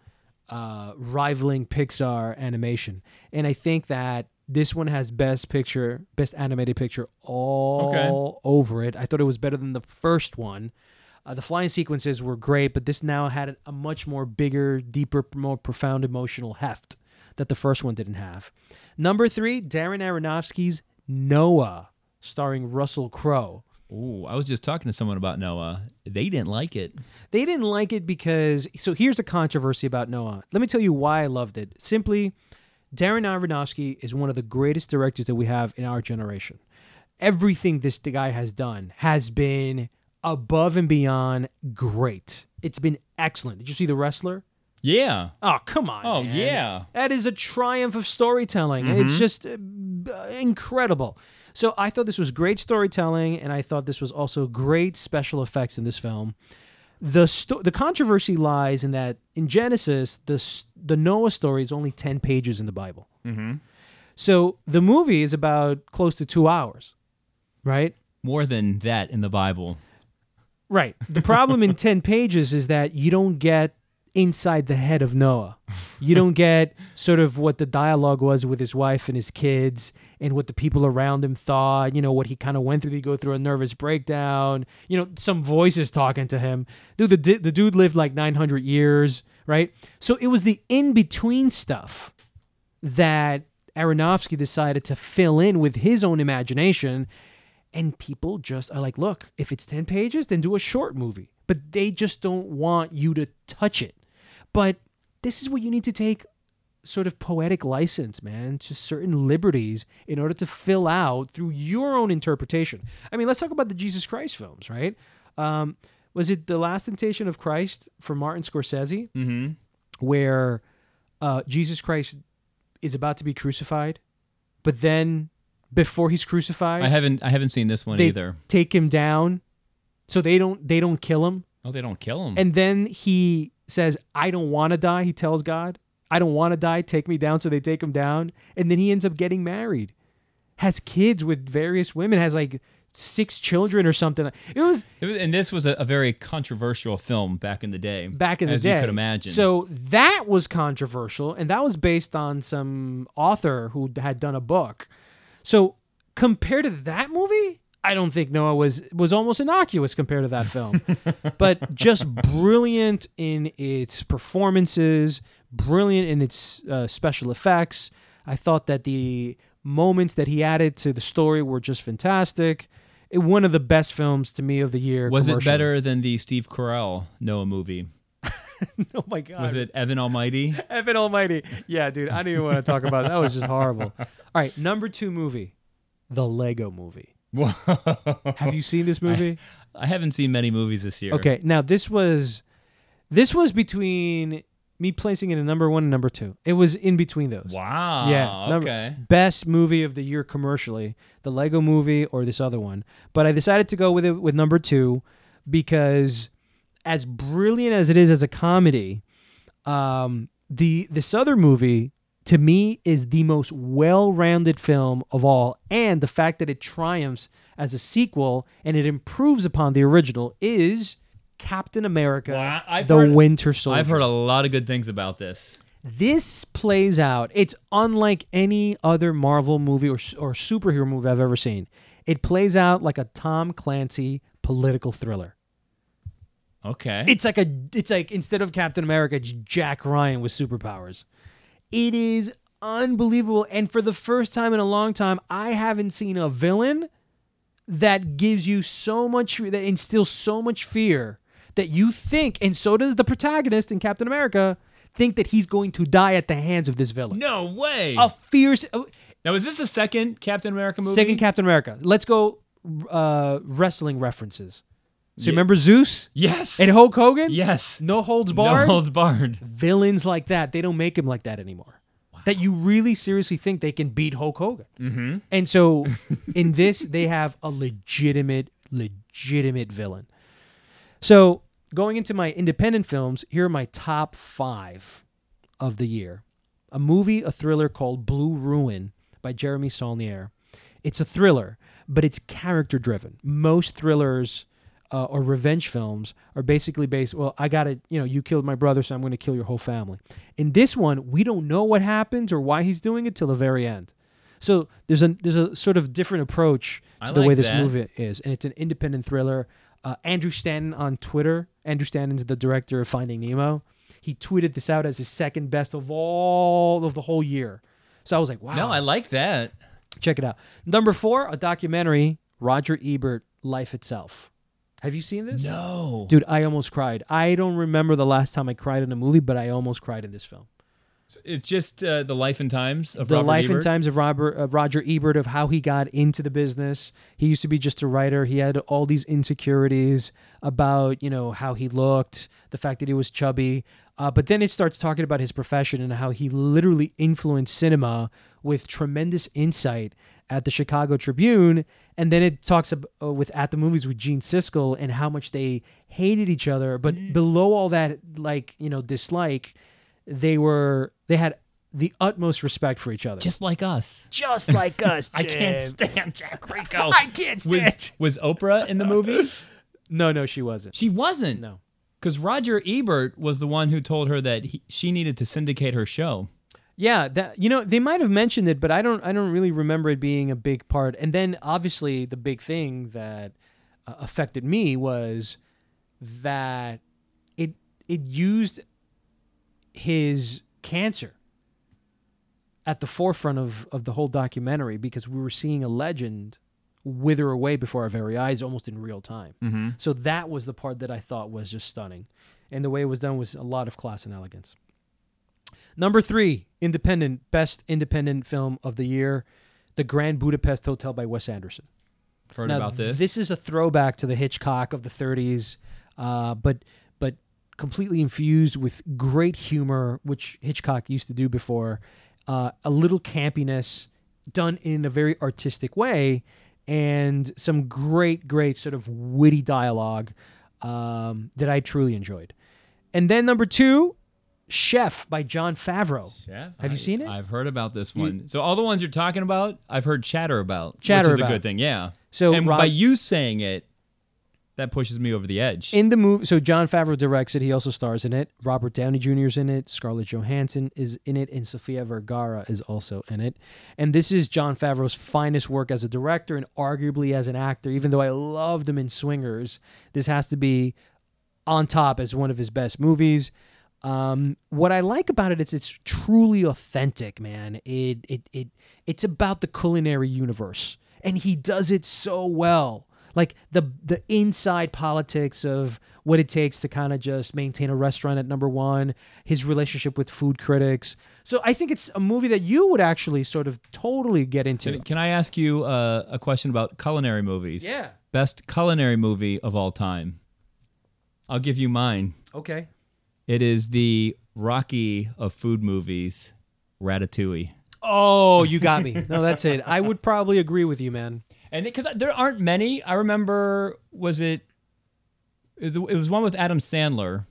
rivaling Pixar animation. And I think that this one has best animated picture all over it. I thought it was better than the first one. The flying sequences were great, but this now had a much more bigger, deeper, more profound emotional heft that the first one didn't have. Number 3, Darren Aronofsky's Noah, starring Russell Crowe. Ooh, I was just talking to someone about Noah. They didn't like it. They didn't like it because... So here's the controversy about Noah. Let me tell you why I loved it. Simply, Darren Aronofsky is one of the greatest directors that we have in our generation. Everything this guy has done has been above and beyond great. It's been excellent. Did you see The Wrestler? Yeah. Oh, come on. Oh, man. yeah. That is a triumph of storytelling. Mm-hmm. It's just incredible. So I thought this was great storytelling, and I thought this was also great special effects in this film. The controversy lies in that in Genesis, the Noah story is only 10 pages in the Bible. Mm-hmm. So the movie is about close to 2 hours, right? More than that in the Bible. Right. The problem in 10 pages is that you don't get inside the head of Noah. You don't get sort of what the dialogue was with his wife and his kids and what the people around him thought, what he kind of went through. He'd go through a nervous breakdown, some voices talking to him. Dude, the dude lived like 900 years, right? So it was the in-between stuff that Aronofsky decided to fill in with his own imagination. And people just are like, look, if it's 10 pages, then do a short movie. But they just don't want you to touch it. But this is where you need to take sort of poetic license, man, just certain liberties in order to fill out through your own interpretation. I mean, let's talk about the Jesus Christ films, right? Was it The Last Temptation of Christ from Martin Scorsese? Mm-hmm. Where Jesus Christ is about to be crucified, but then before he's crucified, I haven't seen this one they either. Take him down, so they don't kill him. Oh, they don't kill him. And then he says, "I don't want to die." He tells God, "I don't want to die. Take me down." So they take him down, and then he ends up getting married, has kids with various women, has like 6 children or something. And this was a very controversial film back in the day. As you could imagine. So that was controversial, and that was based on some author who had done a book. So compared to that movie, I don't think Noah was almost innocuous compared to that film. But just brilliant in its performances, brilliant in its special effects. I thought that the moments that he added to the story were just fantastic. One of the best films to me of the year. Was it better than the Steve Carell Noah movie? Oh my God. Was it Evan Almighty? Evan Almighty. Yeah, dude. I don't even want to talk about it. That was just horrible. All right. Number 2 movie, The Lego Movie. Whoa. Have you seen this movie? I haven't seen many movies this year. Okay. Now this was between me placing it in number 1 and number 2. It was in between those. Wow. Yeah. Okay. Best movie of the year commercially, The Lego Movie or this other one. But I decided to go with it with number 2 because as brilliant as it is as a comedy, this other movie to me is the most well-rounded film of all, and the fact that it triumphs as a sequel and it improves upon the original is Captain America: Winter Soldier. I've heard a lot of good things about this. This plays out. It's unlike any other Marvel movie or superhero movie I've ever seen. It plays out like a Tom Clancy political thriller. Okay. It's like instead of Captain America, it's Jack Ryan with superpowers. It is unbelievable. And for the first time in a long time, I haven't seen a villain that gives you that instills so much fear that you think, and so does the protagonist in Captain America, think that he's going to die at the hands of this villain. No way. A fierce Now, is this a second Captain America movie? second Captain America. Let's go wrestling references. So you remember Zeus? Yes. And Hulk Hogan? Yes. No holds barred? No holds barred. Villains like that, they don't make him like that anymore. Wow. That you really seriously think they can beat Hulk Hogan. Mm-hmm. And so in this, they have a legitimate villain. So going into my independent films, here are my top 5 of the year. A thriller called Blue Ruin by Jeremy Saulnier. It's a thriller, but it's character driven. Most thrillers or revenge films are basically based, well, I got to, you killed my brother, so I'm going to kill your whole family. In this one, we don't know what happens or why he's doing it till the very end. So there's a sort of different approach to the way this movie is, and it's an independent thriller. Andrew Stanton on Twitter. Andrew Stanton's the director of Finding Nemo. He tweeted this out as his second best of all of the whole year. So I was like, wow. No, I like that. Check it out. Number 4, a documentary, Roger Ebert, Life Itself. Have you seen this? No. Dude, I almost cried. I don't remember the last time I cried in a movie, but I almost cried in this film. It's just the life and times of the Robert life Ebert? and times of Roger Ebert, of how he got into the business. He used to be just a writer. He had all these insecurities about, how he looked, the fact that he was chubby. But then it starts talking about his profession and how he literally influenced cinema with tremendous insight at the Chicago Tribune. And then it talks with At the Movies with Gene Siskel and how much they hated each other. But below all that, dislike, they had the utmost respect for each other. Just like us. Just like us, Jim. I can't stand Jack Rico. I can't stand. Was Oprah in the movie? No, she wasn't. She wasn't? No. Because Roger Ebert was the one who told her that she needed to syndicate her show. Yeah, they might have mentioned it, but I don't really remember it being a big part. And then obviously the big thing that affected me was that it used his cancer at the forefront of the whole documentary, because we were seeing a legend wither away before our very eyes almost in real time. Mm-hmm. So that was the part that I thought was just stunning. And the way it was done was a lot of class and elegance. Number 3, best independent film of the year, The Grand Budapest Hotel by Wes Anderson. Heard about this. This is a throwback to the Hitchcock of the 30s, but completely infused with great humor, which Hitchcock used to do before, a little campiness done in a very artistic way, and some great sort of witty dialogue that I truly enjoyed. And then number 2, Chef by Jon Favreau. Chef? Have you seen it? I've heard about this one. So all the ones you're talking about, I've heard chatter about, which is a good thing. Yeah. So by you saying it, that pushes me over the edge. In the movie, so Jon Favreau directs it. He also stars in it. Robert Downey Jr. is in it. Scarlett Johansson is in it, and Sofia Vergara is also in it. And this is Jon Favreau's finest work as a director and arguably as an actor. Even though I loved him in Swingers, this has to be on top as one of his best movies. What I like about it is it's truly authentic, man. It's about the culinary universe, and he does it so well. Like the inside politics of what it takes to kind of just maintain a restaurant at number 1, his relationship with food critics. So I think it's a movie that you would actually sort of totally get into. Can I ask you a question about culinary movies? Yeah. Best culinary movie of all time. I'll give you mine. Okay. It is the Rocky of food movies, Ratatouille. Oh, you got me. No, that's it. I would probably agree with you, man. And because there aren't many, I remember, it was one with Adam Sandler.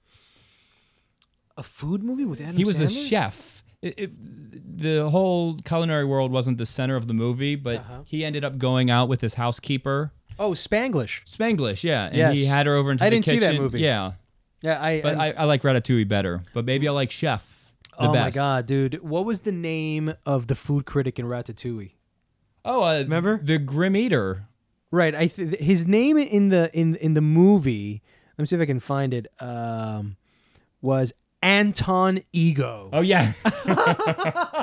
A food movie with Adam Sandler? He was a chef. The whole culinary world wasn't the center of the movie, but he ended up going out with his housekeeper. Oh, Spanglish. Spanglish, yeah. And yes. he had her over into the kitchen. I didn't see that movie. Yeah. Yeah, I like Ratatouille better, but maybe I like Chef the best. My God, dude. What was the name of the food critic in Ratatouille? Oh, remember? The Grim Eater. Right. His name in the movie, let me see if I can find it, was Anton Ego. Oh, yeah.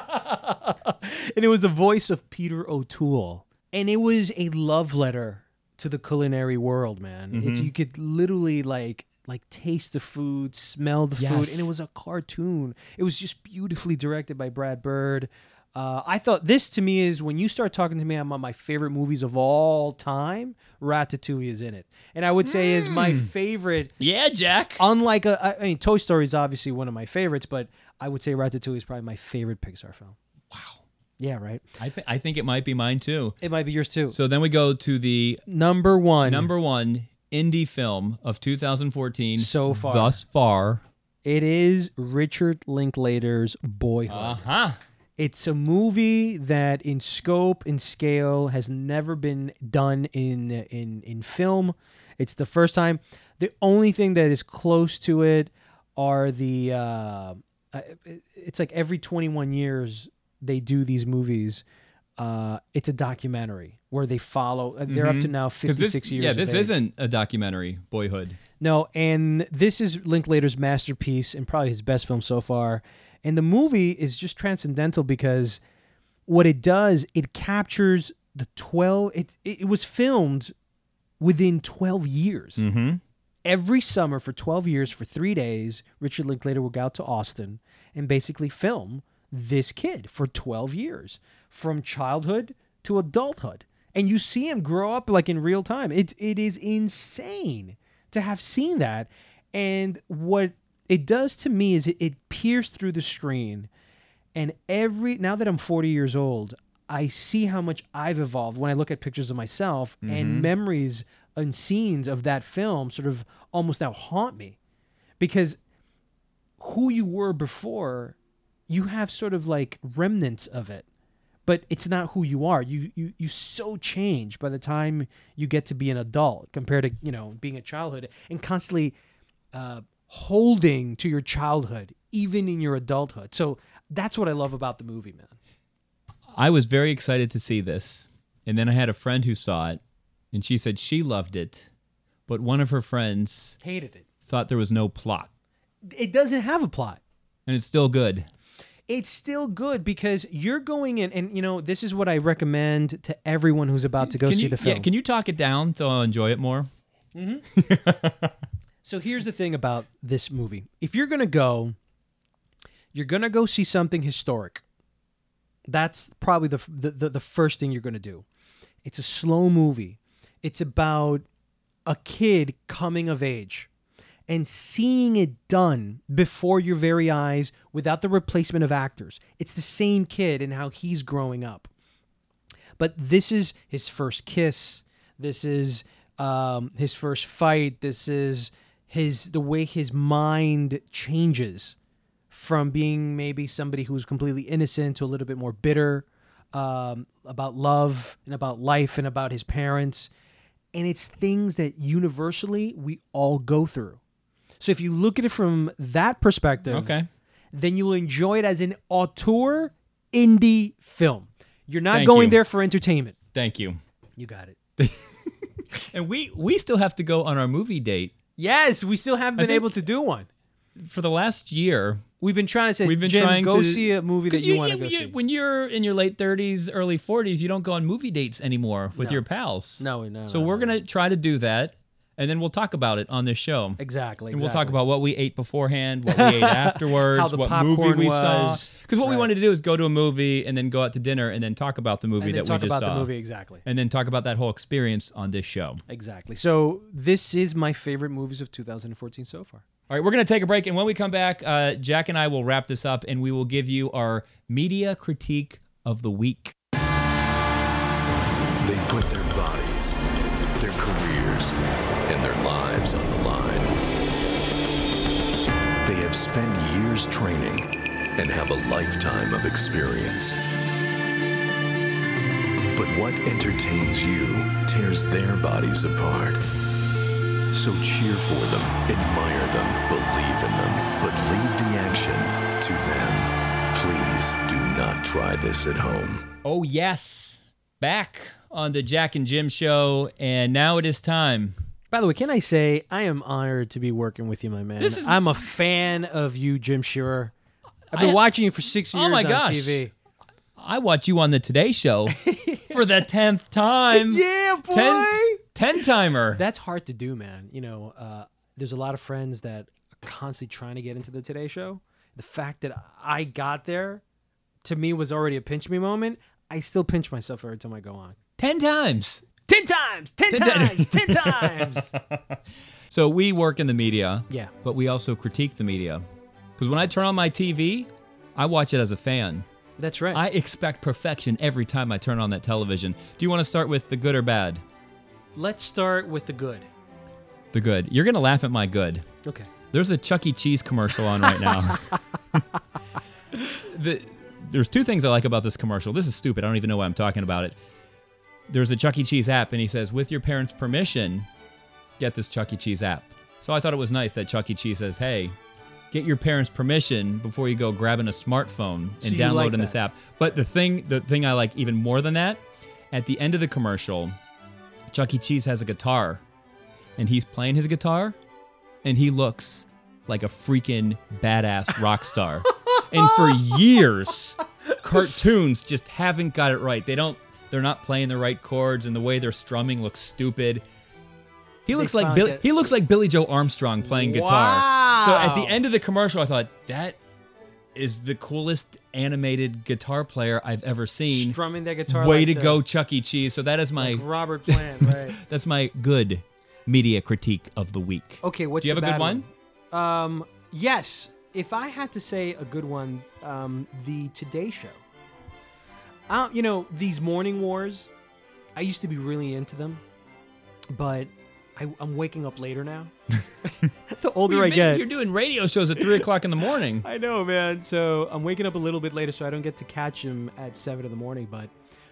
And it was the voice of Peter O'Toole. And it was a love letter to the culinary world, man. It's you could literally like taste the food, smell the food, and it was a cartoon. It was just beautifully directed by Brad Bird. I thought this, to me, is when you start talking to me about my favorite movies of all time, Ratatouille is in it. And I would say is my favorite. Yeah, Jack. Unlike, I mean, Toy Story is obviously one of my favorites, but I would say Ratatouille is probably my favorite Pixar film. Wow. Yeah, right? I think it might be mine too. It might be yours too. So then we go to the number one indie film of 2014 so far. Thus far. It is Richard Linklater's Boyhood. Uh-huh. It's a movie that in scope and scale has never been done in film. It's the first time. The only thing that is close to it are the it's like every 21 years they do these movies. It's a documentary where they follow. They're up to now 56 years. Yeah, this of age. isn't a documentary, Boyhood. No, and this is Linklater's masterpiece and probably his best film so far. And the movie is just transcendental because what it does, it captures the 12. It was filmed within 12 years. Mm-hmm. Every summer for 12 years, for 3 days, Richard Linklater would go out to Austin and basically film this kid for 12 years, from childhood to adulthood. And you see him grow up like in real time. It is insane to have seen that. And what it does to me is it pierced through the screen. And now that I'm 40 years old, I see how much I've evolved when I look at pictures of myself and memories and scenes of that film sort of almost now haunt me. Because who you were before, you have sort of like remnants of it. But it's not who you are. You so change by the time you get to be an adult compared to, being a childhood and constantly holding to your childhood, even in your adulthood. So that's what I love about the movie, man. I was very excited to see this. And then I had a friend who saw it, and she said she loved it, but one of her friends hated it. Thought there was no plot. It doesn't have a plot. And it's still good. It's still good because you're going in, and this is what I recommend to everyone who's about to go see the film. Yeah, can you talk it down so I'll enjoy it more? Mm-hmm. So here's the thing about this movie. If you're going to go, you're going to go see something historic. That's probably the first thing you're going to do. It's a slow movie. It's about a kid coming of age and seeing it done before your very eyes without the replacement of actors. It's the same kid and how he's growing up. But this is his first kiss. This is his first fight. This is the way his mind changes from being maybe somebody who's completely innocent to a little bit more bitter about love and about life and about his parents. And it's things that universally we all go through. So if you look at it from that perspective, then you'll enjoy it as an auteur indie film. You're not going there for entertainment. Thank you. You got it. And we still have to go on our movie date. Yes, we still haven't been able to do one. For the last year, we've been trying to say, Jim, go see a movie that you want to go see. When you're in your late 30s, early 40s, you don't go on movie dates anymore with your pals. No. So we're going to try to do that, and then we'll talk about it on this show. Exactly. And we'll talk about what we ate beforehand, what we ate afterwards, how the what popcorn movie we was. saw. Because what we wanted to do is go to a movie and then go out to dinner and then talk about the movie that we just saw. And talk about the movie, exactly. And then talk about that whole experience on this show. Exactly. So this is my favorite movies of 2014 so far. All right, we're going to take a break, and when we come back, Jack and I will wrap this up, and we will give you our media critique of the week. They put their bodies, their careers, and their lives on the line. They have spent years training and have a lifetime of experience. But what entertains you tears their bodies apart. So cheer for them, admire them, believe in them, but leave the action to them. Please do not try this at home. Oh, yes. Back on the Jack and Jim show, and now it is time. By the way, can I say I am honored to be working with you, my man. I'm a fan of you, Jim Shearer. I've been watching you for 6 years on TV. I watch you on the Today Show for the 10th time. Yeah, boy. 10-timer. That's hard to do, man. There's a lot of friends that are constantly trying to get into the Today Show. The fact that I got there, to me, was already a pinch me moment. I still pinch myself every time I go on. 10 times. 10 times! 10 times! 10 times! So we work in the media. Yeah. But we also critique the media. Because when I turn on my TV, I watch it as a fan. That's right. I expect perfection every time I turn on that television. Do you want to start with the good or bad? Let's start with the good. The good. You're going to laugh at my good. Okay. There's a Chuck E. Cheese commercial on right now. There's two things I like about this commercial. This is stupid. I don't even know why I'm talking about it. There's a Chuck E. Cheese app, and he says, with your parents' permission, get this Chuck E. Cheese app. So I thought it was nice that Chuck E. Cheese says, hey, get your parents' permission before you go grabbing a smartphone and downloading this app. But the thing I like even more than that, at the end of the commercial, Chuck E. Cheese has a guitar, and he's playing his guitar, and he looks like a freaking badass rock star. And for years, cartoons just haven't got it right. They're not playing the right chords, and the way they're strumming looks stupid. He looks like Billy Joe Armstrong playing guitar. Wow. So at the end of the commercial, I thought, that is the coolest animated guitar player I've ever seen. Strumming that guitar. Way to go, Chuck E. Cheese. So that is my like Robert Plant, right? That's my good media critique of the week. Okay, what's Do you the have a bad good one? Yes. If I had to say a good one, the Today Show. These morning wars, I used to be really into them, but I'm waking up later now. The older I get. You're doing radio shows at 3 o'clock in the morning. I know, man. So I'm waking up a little bit later, so I don't get to catch them at 7 in the morning. But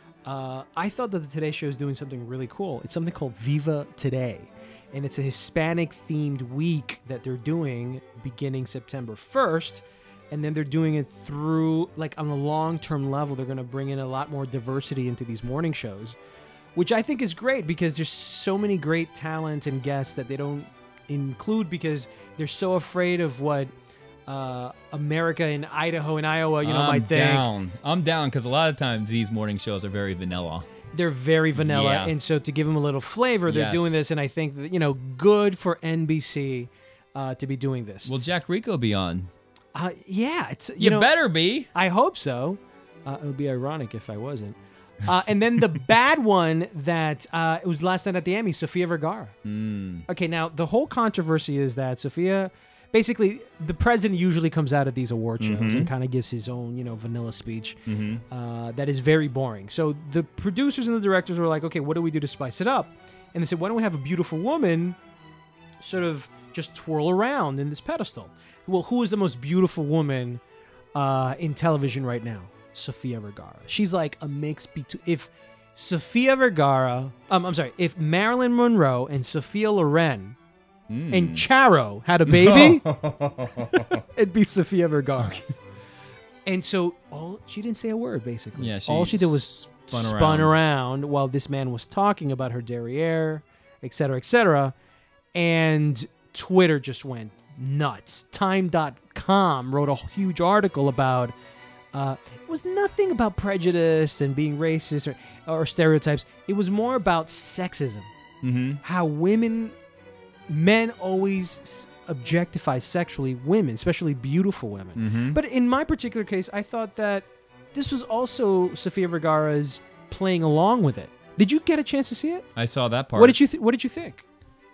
I thought that the Today Show is doing something really cool. It's something called Viva Today. And it's a Hispanic-themed week that they're doing beginning September 1st. And then they're doing it through, like, on a long-term level, they're going to bring in a lot more diversity into these morning shows, which I think is great because there's so many great talent and guests that they don't include because they're so afraid of what America and Idaho and Iowa, might think. I'm down because a lot of times these morning shows are very vanilla. They're very vanilla, Yeah. and so to give them a little flavor, they're doing this, and I think that, good for NBC to be doing this. Will Jack Rico be on? Yeah, it's You better be. I hope so. It would be ironic if I wasn't. And then the bad one that it was last night at the Emmys, Sofia Vergara. Okay, now the whole controversy is that Sofia, basically, the president usually comes out at these award shows and kind of gives his own, vanilla speech that is very boring. So the producers and the directors were like, okay, what do we do to spice it up? And they said, why don't we have a beautiful woman sort of just twirl around in this pedestal? Well, who is the most beautiful woman in television right now? Sofia Vergara. She's like a mix between... If Sofia Vergara... if Marilyn Monroe and Sophia Loren and Charo had a baby, it'd be Sofia Vergara. And so she didn't say a word, basically. Yeah, all she did was spun around while this man was talking about her derriere, et cetera, and Twitter just went nuts. Time.com wrote a huge article about it was nothing about prejudice and being racist or stereotypes. It was more about sexism. How men always objectify sexually women, especially beautiful women. But in my particular case, I thought that this was also Sofia Vergara's playing along with it. Did you get a chance to see it? I saw that part. What did you think?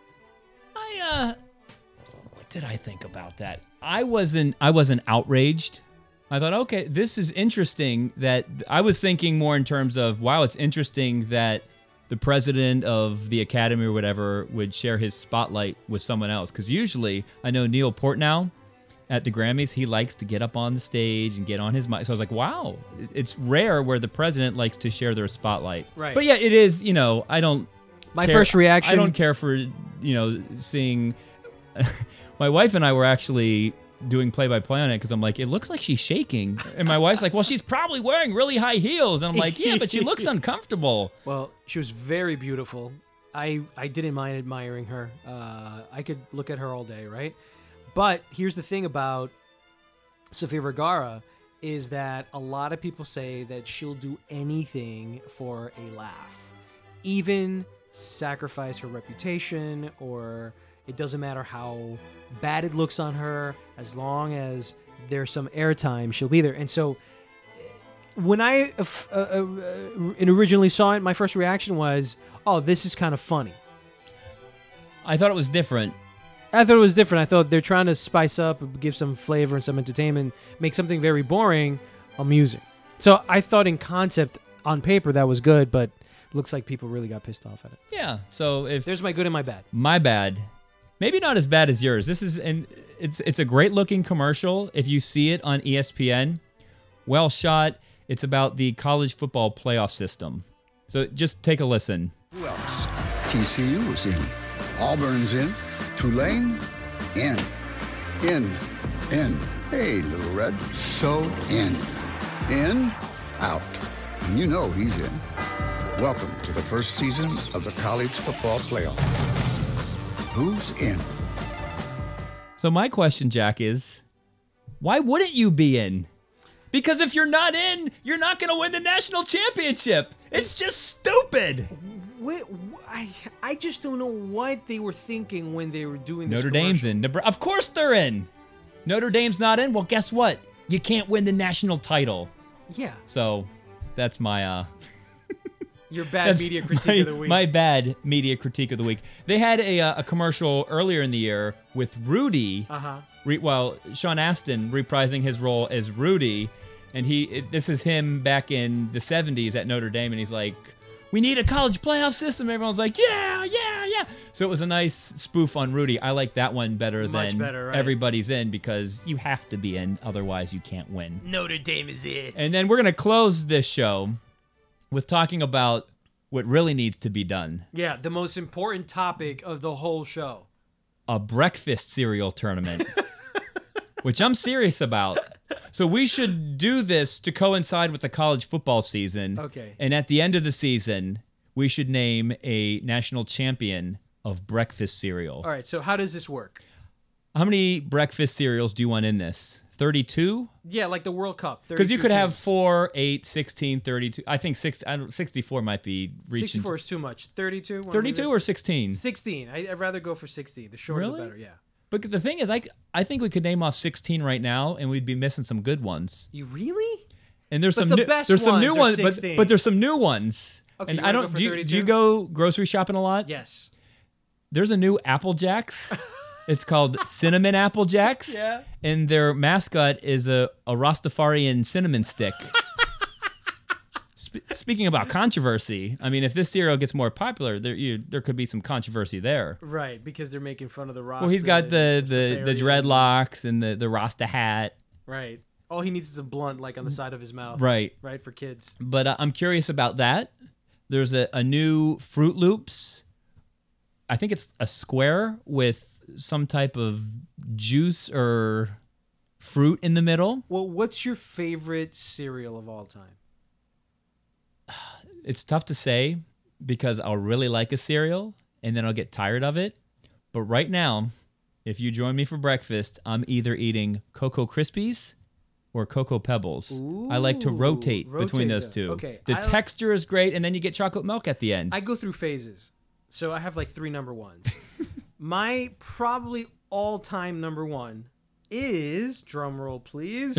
What did I think about that? I wasn't outraged. I thought, okay, this is interesting. That I was thinking more in terms of, wow, it's interesting that the president of the Academy or whatever would share his spotlight with someone else. Because usually, I know Neil Portnow at the Grammys, he likes to get up on the stage and get on his mic. So I was like, wow, it's rare where the president likes to share their spotlight. Right. But yeah, it is, I don't... First reaction... I don't care for, seeing... My wife and I were actually doing play-by-play on it because I'm like, it looks like she's shaking. And my wife's like, well, she's probably wearing really high heels. And I'm like, yeah, but she looks uncomfortable. Well, she was very beautiful. I didn't mind admiring her. I could look at her all day, right? But here's the thing about Sofia Vergara is that a lot of people say that she'll do anything for a laugh. Even sacrifice her reputation, or it doesn't matter how bad it looks on her, as long as there's some airtime, she'll be there. And so when I originally saw it, my first reaction was, oh, this is kind of funny. I thought it was different. I thought it was different. I thought they're trying to spice up, give some flavor and some entertainment, make something very boring amusing. So I thought in concept, on paper, that was good, but it looks like people really got pissed off at it. Yeah. So if there's my good and my bad. My bad. Maybe not as bad as yours. This is it's a great looking commercial. If you see it on ESPN, well shot. It's about the college football playoff system. So just take a listen. Who else? TCU is in. Auburn's in. Tulane, in. Hey, Little Red, so in. In, out. And you know he's in. Welcome to the first season of the college football playoff. Who's in? So my question, Jack, is why wouldn't you be in? Because if you're not in, you're not going to win the national championship. It's just stupid. Wait, I just don't know what they were thinking when they were doing this. Notre Dame's in. Of course they're in. Notre Dame's not in. Well, guess what? You can't win the national title. Yeah. So that's my your bad media critique of the week. My bad media critique of the week. They had a commercial earlier in the year with Rudy. Sean Astin reprising his role as Rudy, and this is him back in the 70s at Notre Dame, and he's like, we need a college playoff system. Everyone's like, yeah. So it was a nice spoof on Rudy. I like that one better than right? Everybody's in, because you have to be in, otherwise you can't win. Notre Dame is in. And then we're going to close this show with talking about what really needs to be done. Yeah, the most important topic of the whole show. A breakfast cereal tournament, which I'm serious about. So we should do this to coincide with the college football season. Okay. And at the end of the season, we should name a national champion of breakfast cereal. All right, so how does this work? How many breakfast cereals do you want in this? 32? Yeah, like the World Cup. Because you could have 4, 8, 16, 32. I think 64 might be reaching. 64 is too much. 32? 32 or 16? 16. I'd rather go for 16. The shorter the better, yeah. But the thing is, I think we could name off 16 right now, and we'd be missing some good ones. You really? And there's but some the best there's some new ones, 16. but there's some new ones. Okay, and you I don't. Do you go grocery shopping a lot? Yes. There's a new Apple Jacks. It's called Cinnamon Apple Jacks. Yeah. And their mascot is a Rastafarian cinnamon stick. Speaking about controversy, I mean, if this cereal gets more popular, there could be some controversy there. Right, because they're making fun of the Rasta. Well, he's got the dreadlocks and the Rasta hat. Right. All he needs is a blunt, like on the side of his mouth. Right. Right, for kids. But I'm curious about that. There's a new Fruit Loops. I think it's a square with some type of juice or fruit in the middle. Well, what's your favorite cereal of all time? It's tough to say because I'll really like a cereal and then I'll get tired of it. But right now, if you join me for breakfast, I'm either eating Cocoa Krispies or Cocoa Pebbles. Ooh, I like to rotate between those two. Okay. The texture is great, and then you get chocolate milk at the end. I go through phases. So I have like 3 number ones. My probably all-time number one is, drum roll please,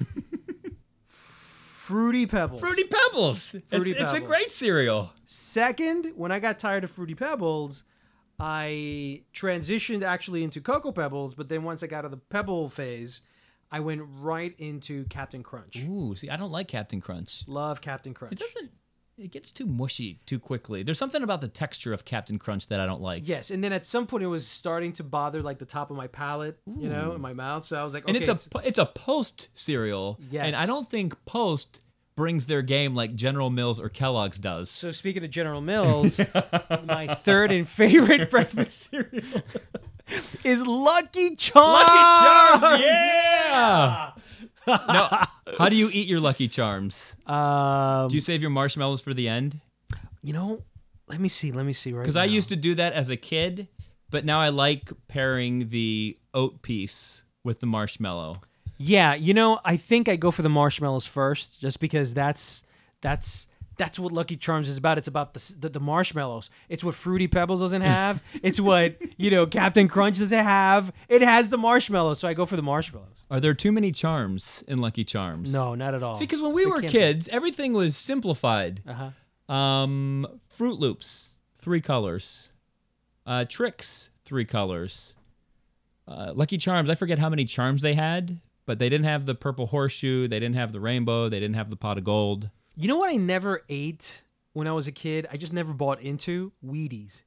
Fruity Pebbles. Fruity Pebbles. It's a great cereal. Second, when I got tired of Fruity Pebbles, I transitioned actually into Cocoa Pebbles, but then once I got out of the Pebble phase, I went right into Captain Crunch. Ooh, see, I don't like Captain Crunch. Love Captain Crunch. It gets too mushy too quickly. There's something about the texture of Captain Crunch that I don't like. Yes, and then at some point it was starting to bother like the top of my palate, in my mouth. So I was like, okay. And it's a Post cereal. Yes. And I don't think Post brings their game like General Mills or Kellogg's does. So speaking of General Mills, my third and favorite breakfast cereal is Lucky Charms. Lucky Charms, yeah. Now, how do you eat your Lucky Charms? Do you save your marshmallows for the end? Let me see right Because I used to do that as a kid, but now I like pairing the oat piece with the marshmallow. Yeah, I think I go for the marshmallows first, just because that's That's what Lucky Charms is about. It's about the marshmallows. It's what Fruity Pebbles doesn't have. It's what, Captain Crunch doesn't have. It has the marshmallows, so I go for the marshmallows. Are there too many charms in Lucky Charms? No, not at all. See, because when we were kids, everything was simplified. Fruit Loops, 3 colors. Tricks, 3 colors. Lucky Charms, I forget how many charms they had, but they didn't have the purple horseshoe. They didn't have the rainbow. They didn't have the pot of gold. You know what I never ate when I was a kid? I just never bought into? Wheaties.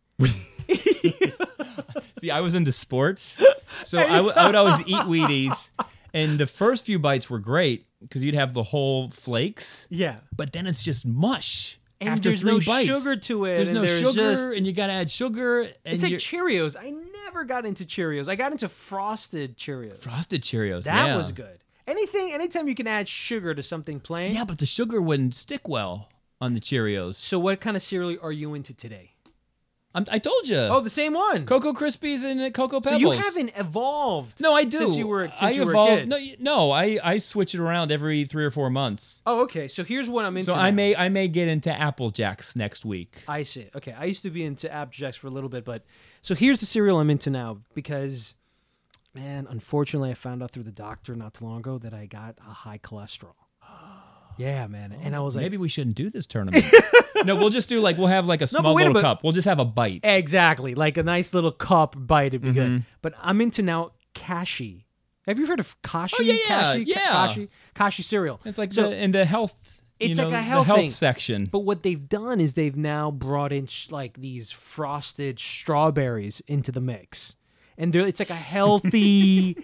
See, I was into sports, so I would always eat Wheaties, and the first few bites were great because you'd have the whole flakes. Yeah. But then it's just mush. And after there's 3 no bites. sugar to it. There's and no sugar, just, and you got to add sugar. And it's like Cheerios. I never got into Cheerios. I got into Frosted Cheerios. Frosted Cheerios, That was good. Anytime you can add sugar to something plain. Yeah, but the sugar wouldn't stick well on the Cheerios. So what kind of cereal are you into today? I told you. Oh, the same one. Cocoa Krispies and Cocoa Pebbles. So you haven't evolved. No, I do. Since you were a evolved. kid. No, I switch it around every 3 or 4 months. Oh, okay. So here's what I'm into. So now. I may get into Apple Jacks next week. I see. Okay, I used to be into Apple Jacks for a little bit, but so here's the cereal I'm into now because, man, unfortunately, I found out through the doctor not too long ago that I got a high cholesterol. Yeah, man. And I was like, maybe we shouldn't do this tournament. No, we'll just do we'll have a small little cup. We'll just have a bite. Exactly. Like a nice little cup bite would be good. But I'm into now Kashi. Have you heard of Kashi? Oh, yeah. Kashi cereal. It's like in the health. It's like a health thing. thing. Section. But what they've done is they've now brought in these frosted strawberries into the mix. And it's like a healthy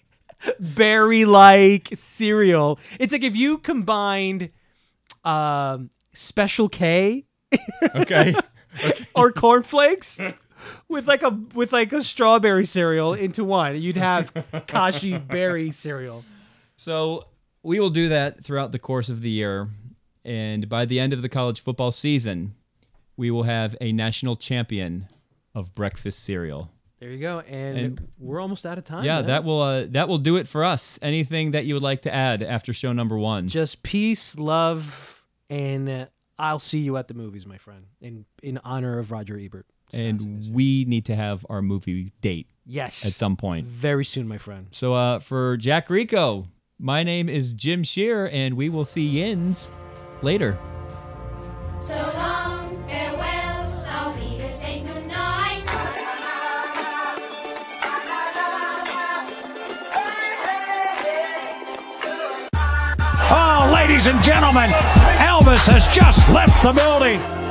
berry-like cereal. It's like if you combined Special K okay. or cornflakes with a strawberry cereal into one. You'd have Kashi berry cereal. So we will do that throughout the course of the year. And by the end of the college football season, we will have a national champion of breakfast cereal. There you go, and we're almost out of time. Yeah, man. that will do it for us. Anything that you would like to add after show number 1? Just peace, love, and I'll see you at the movies, my friend, in honor of Roger Ebert. And we need to have our movie date. Yes, at some point, very soon, my friend. So for Jack Rico, my name is Jim Shear, and we will see Yins later. So long, farewell, I'll be to say goodnight. Oh, ladies and gentlemen, Elvis has just left the building.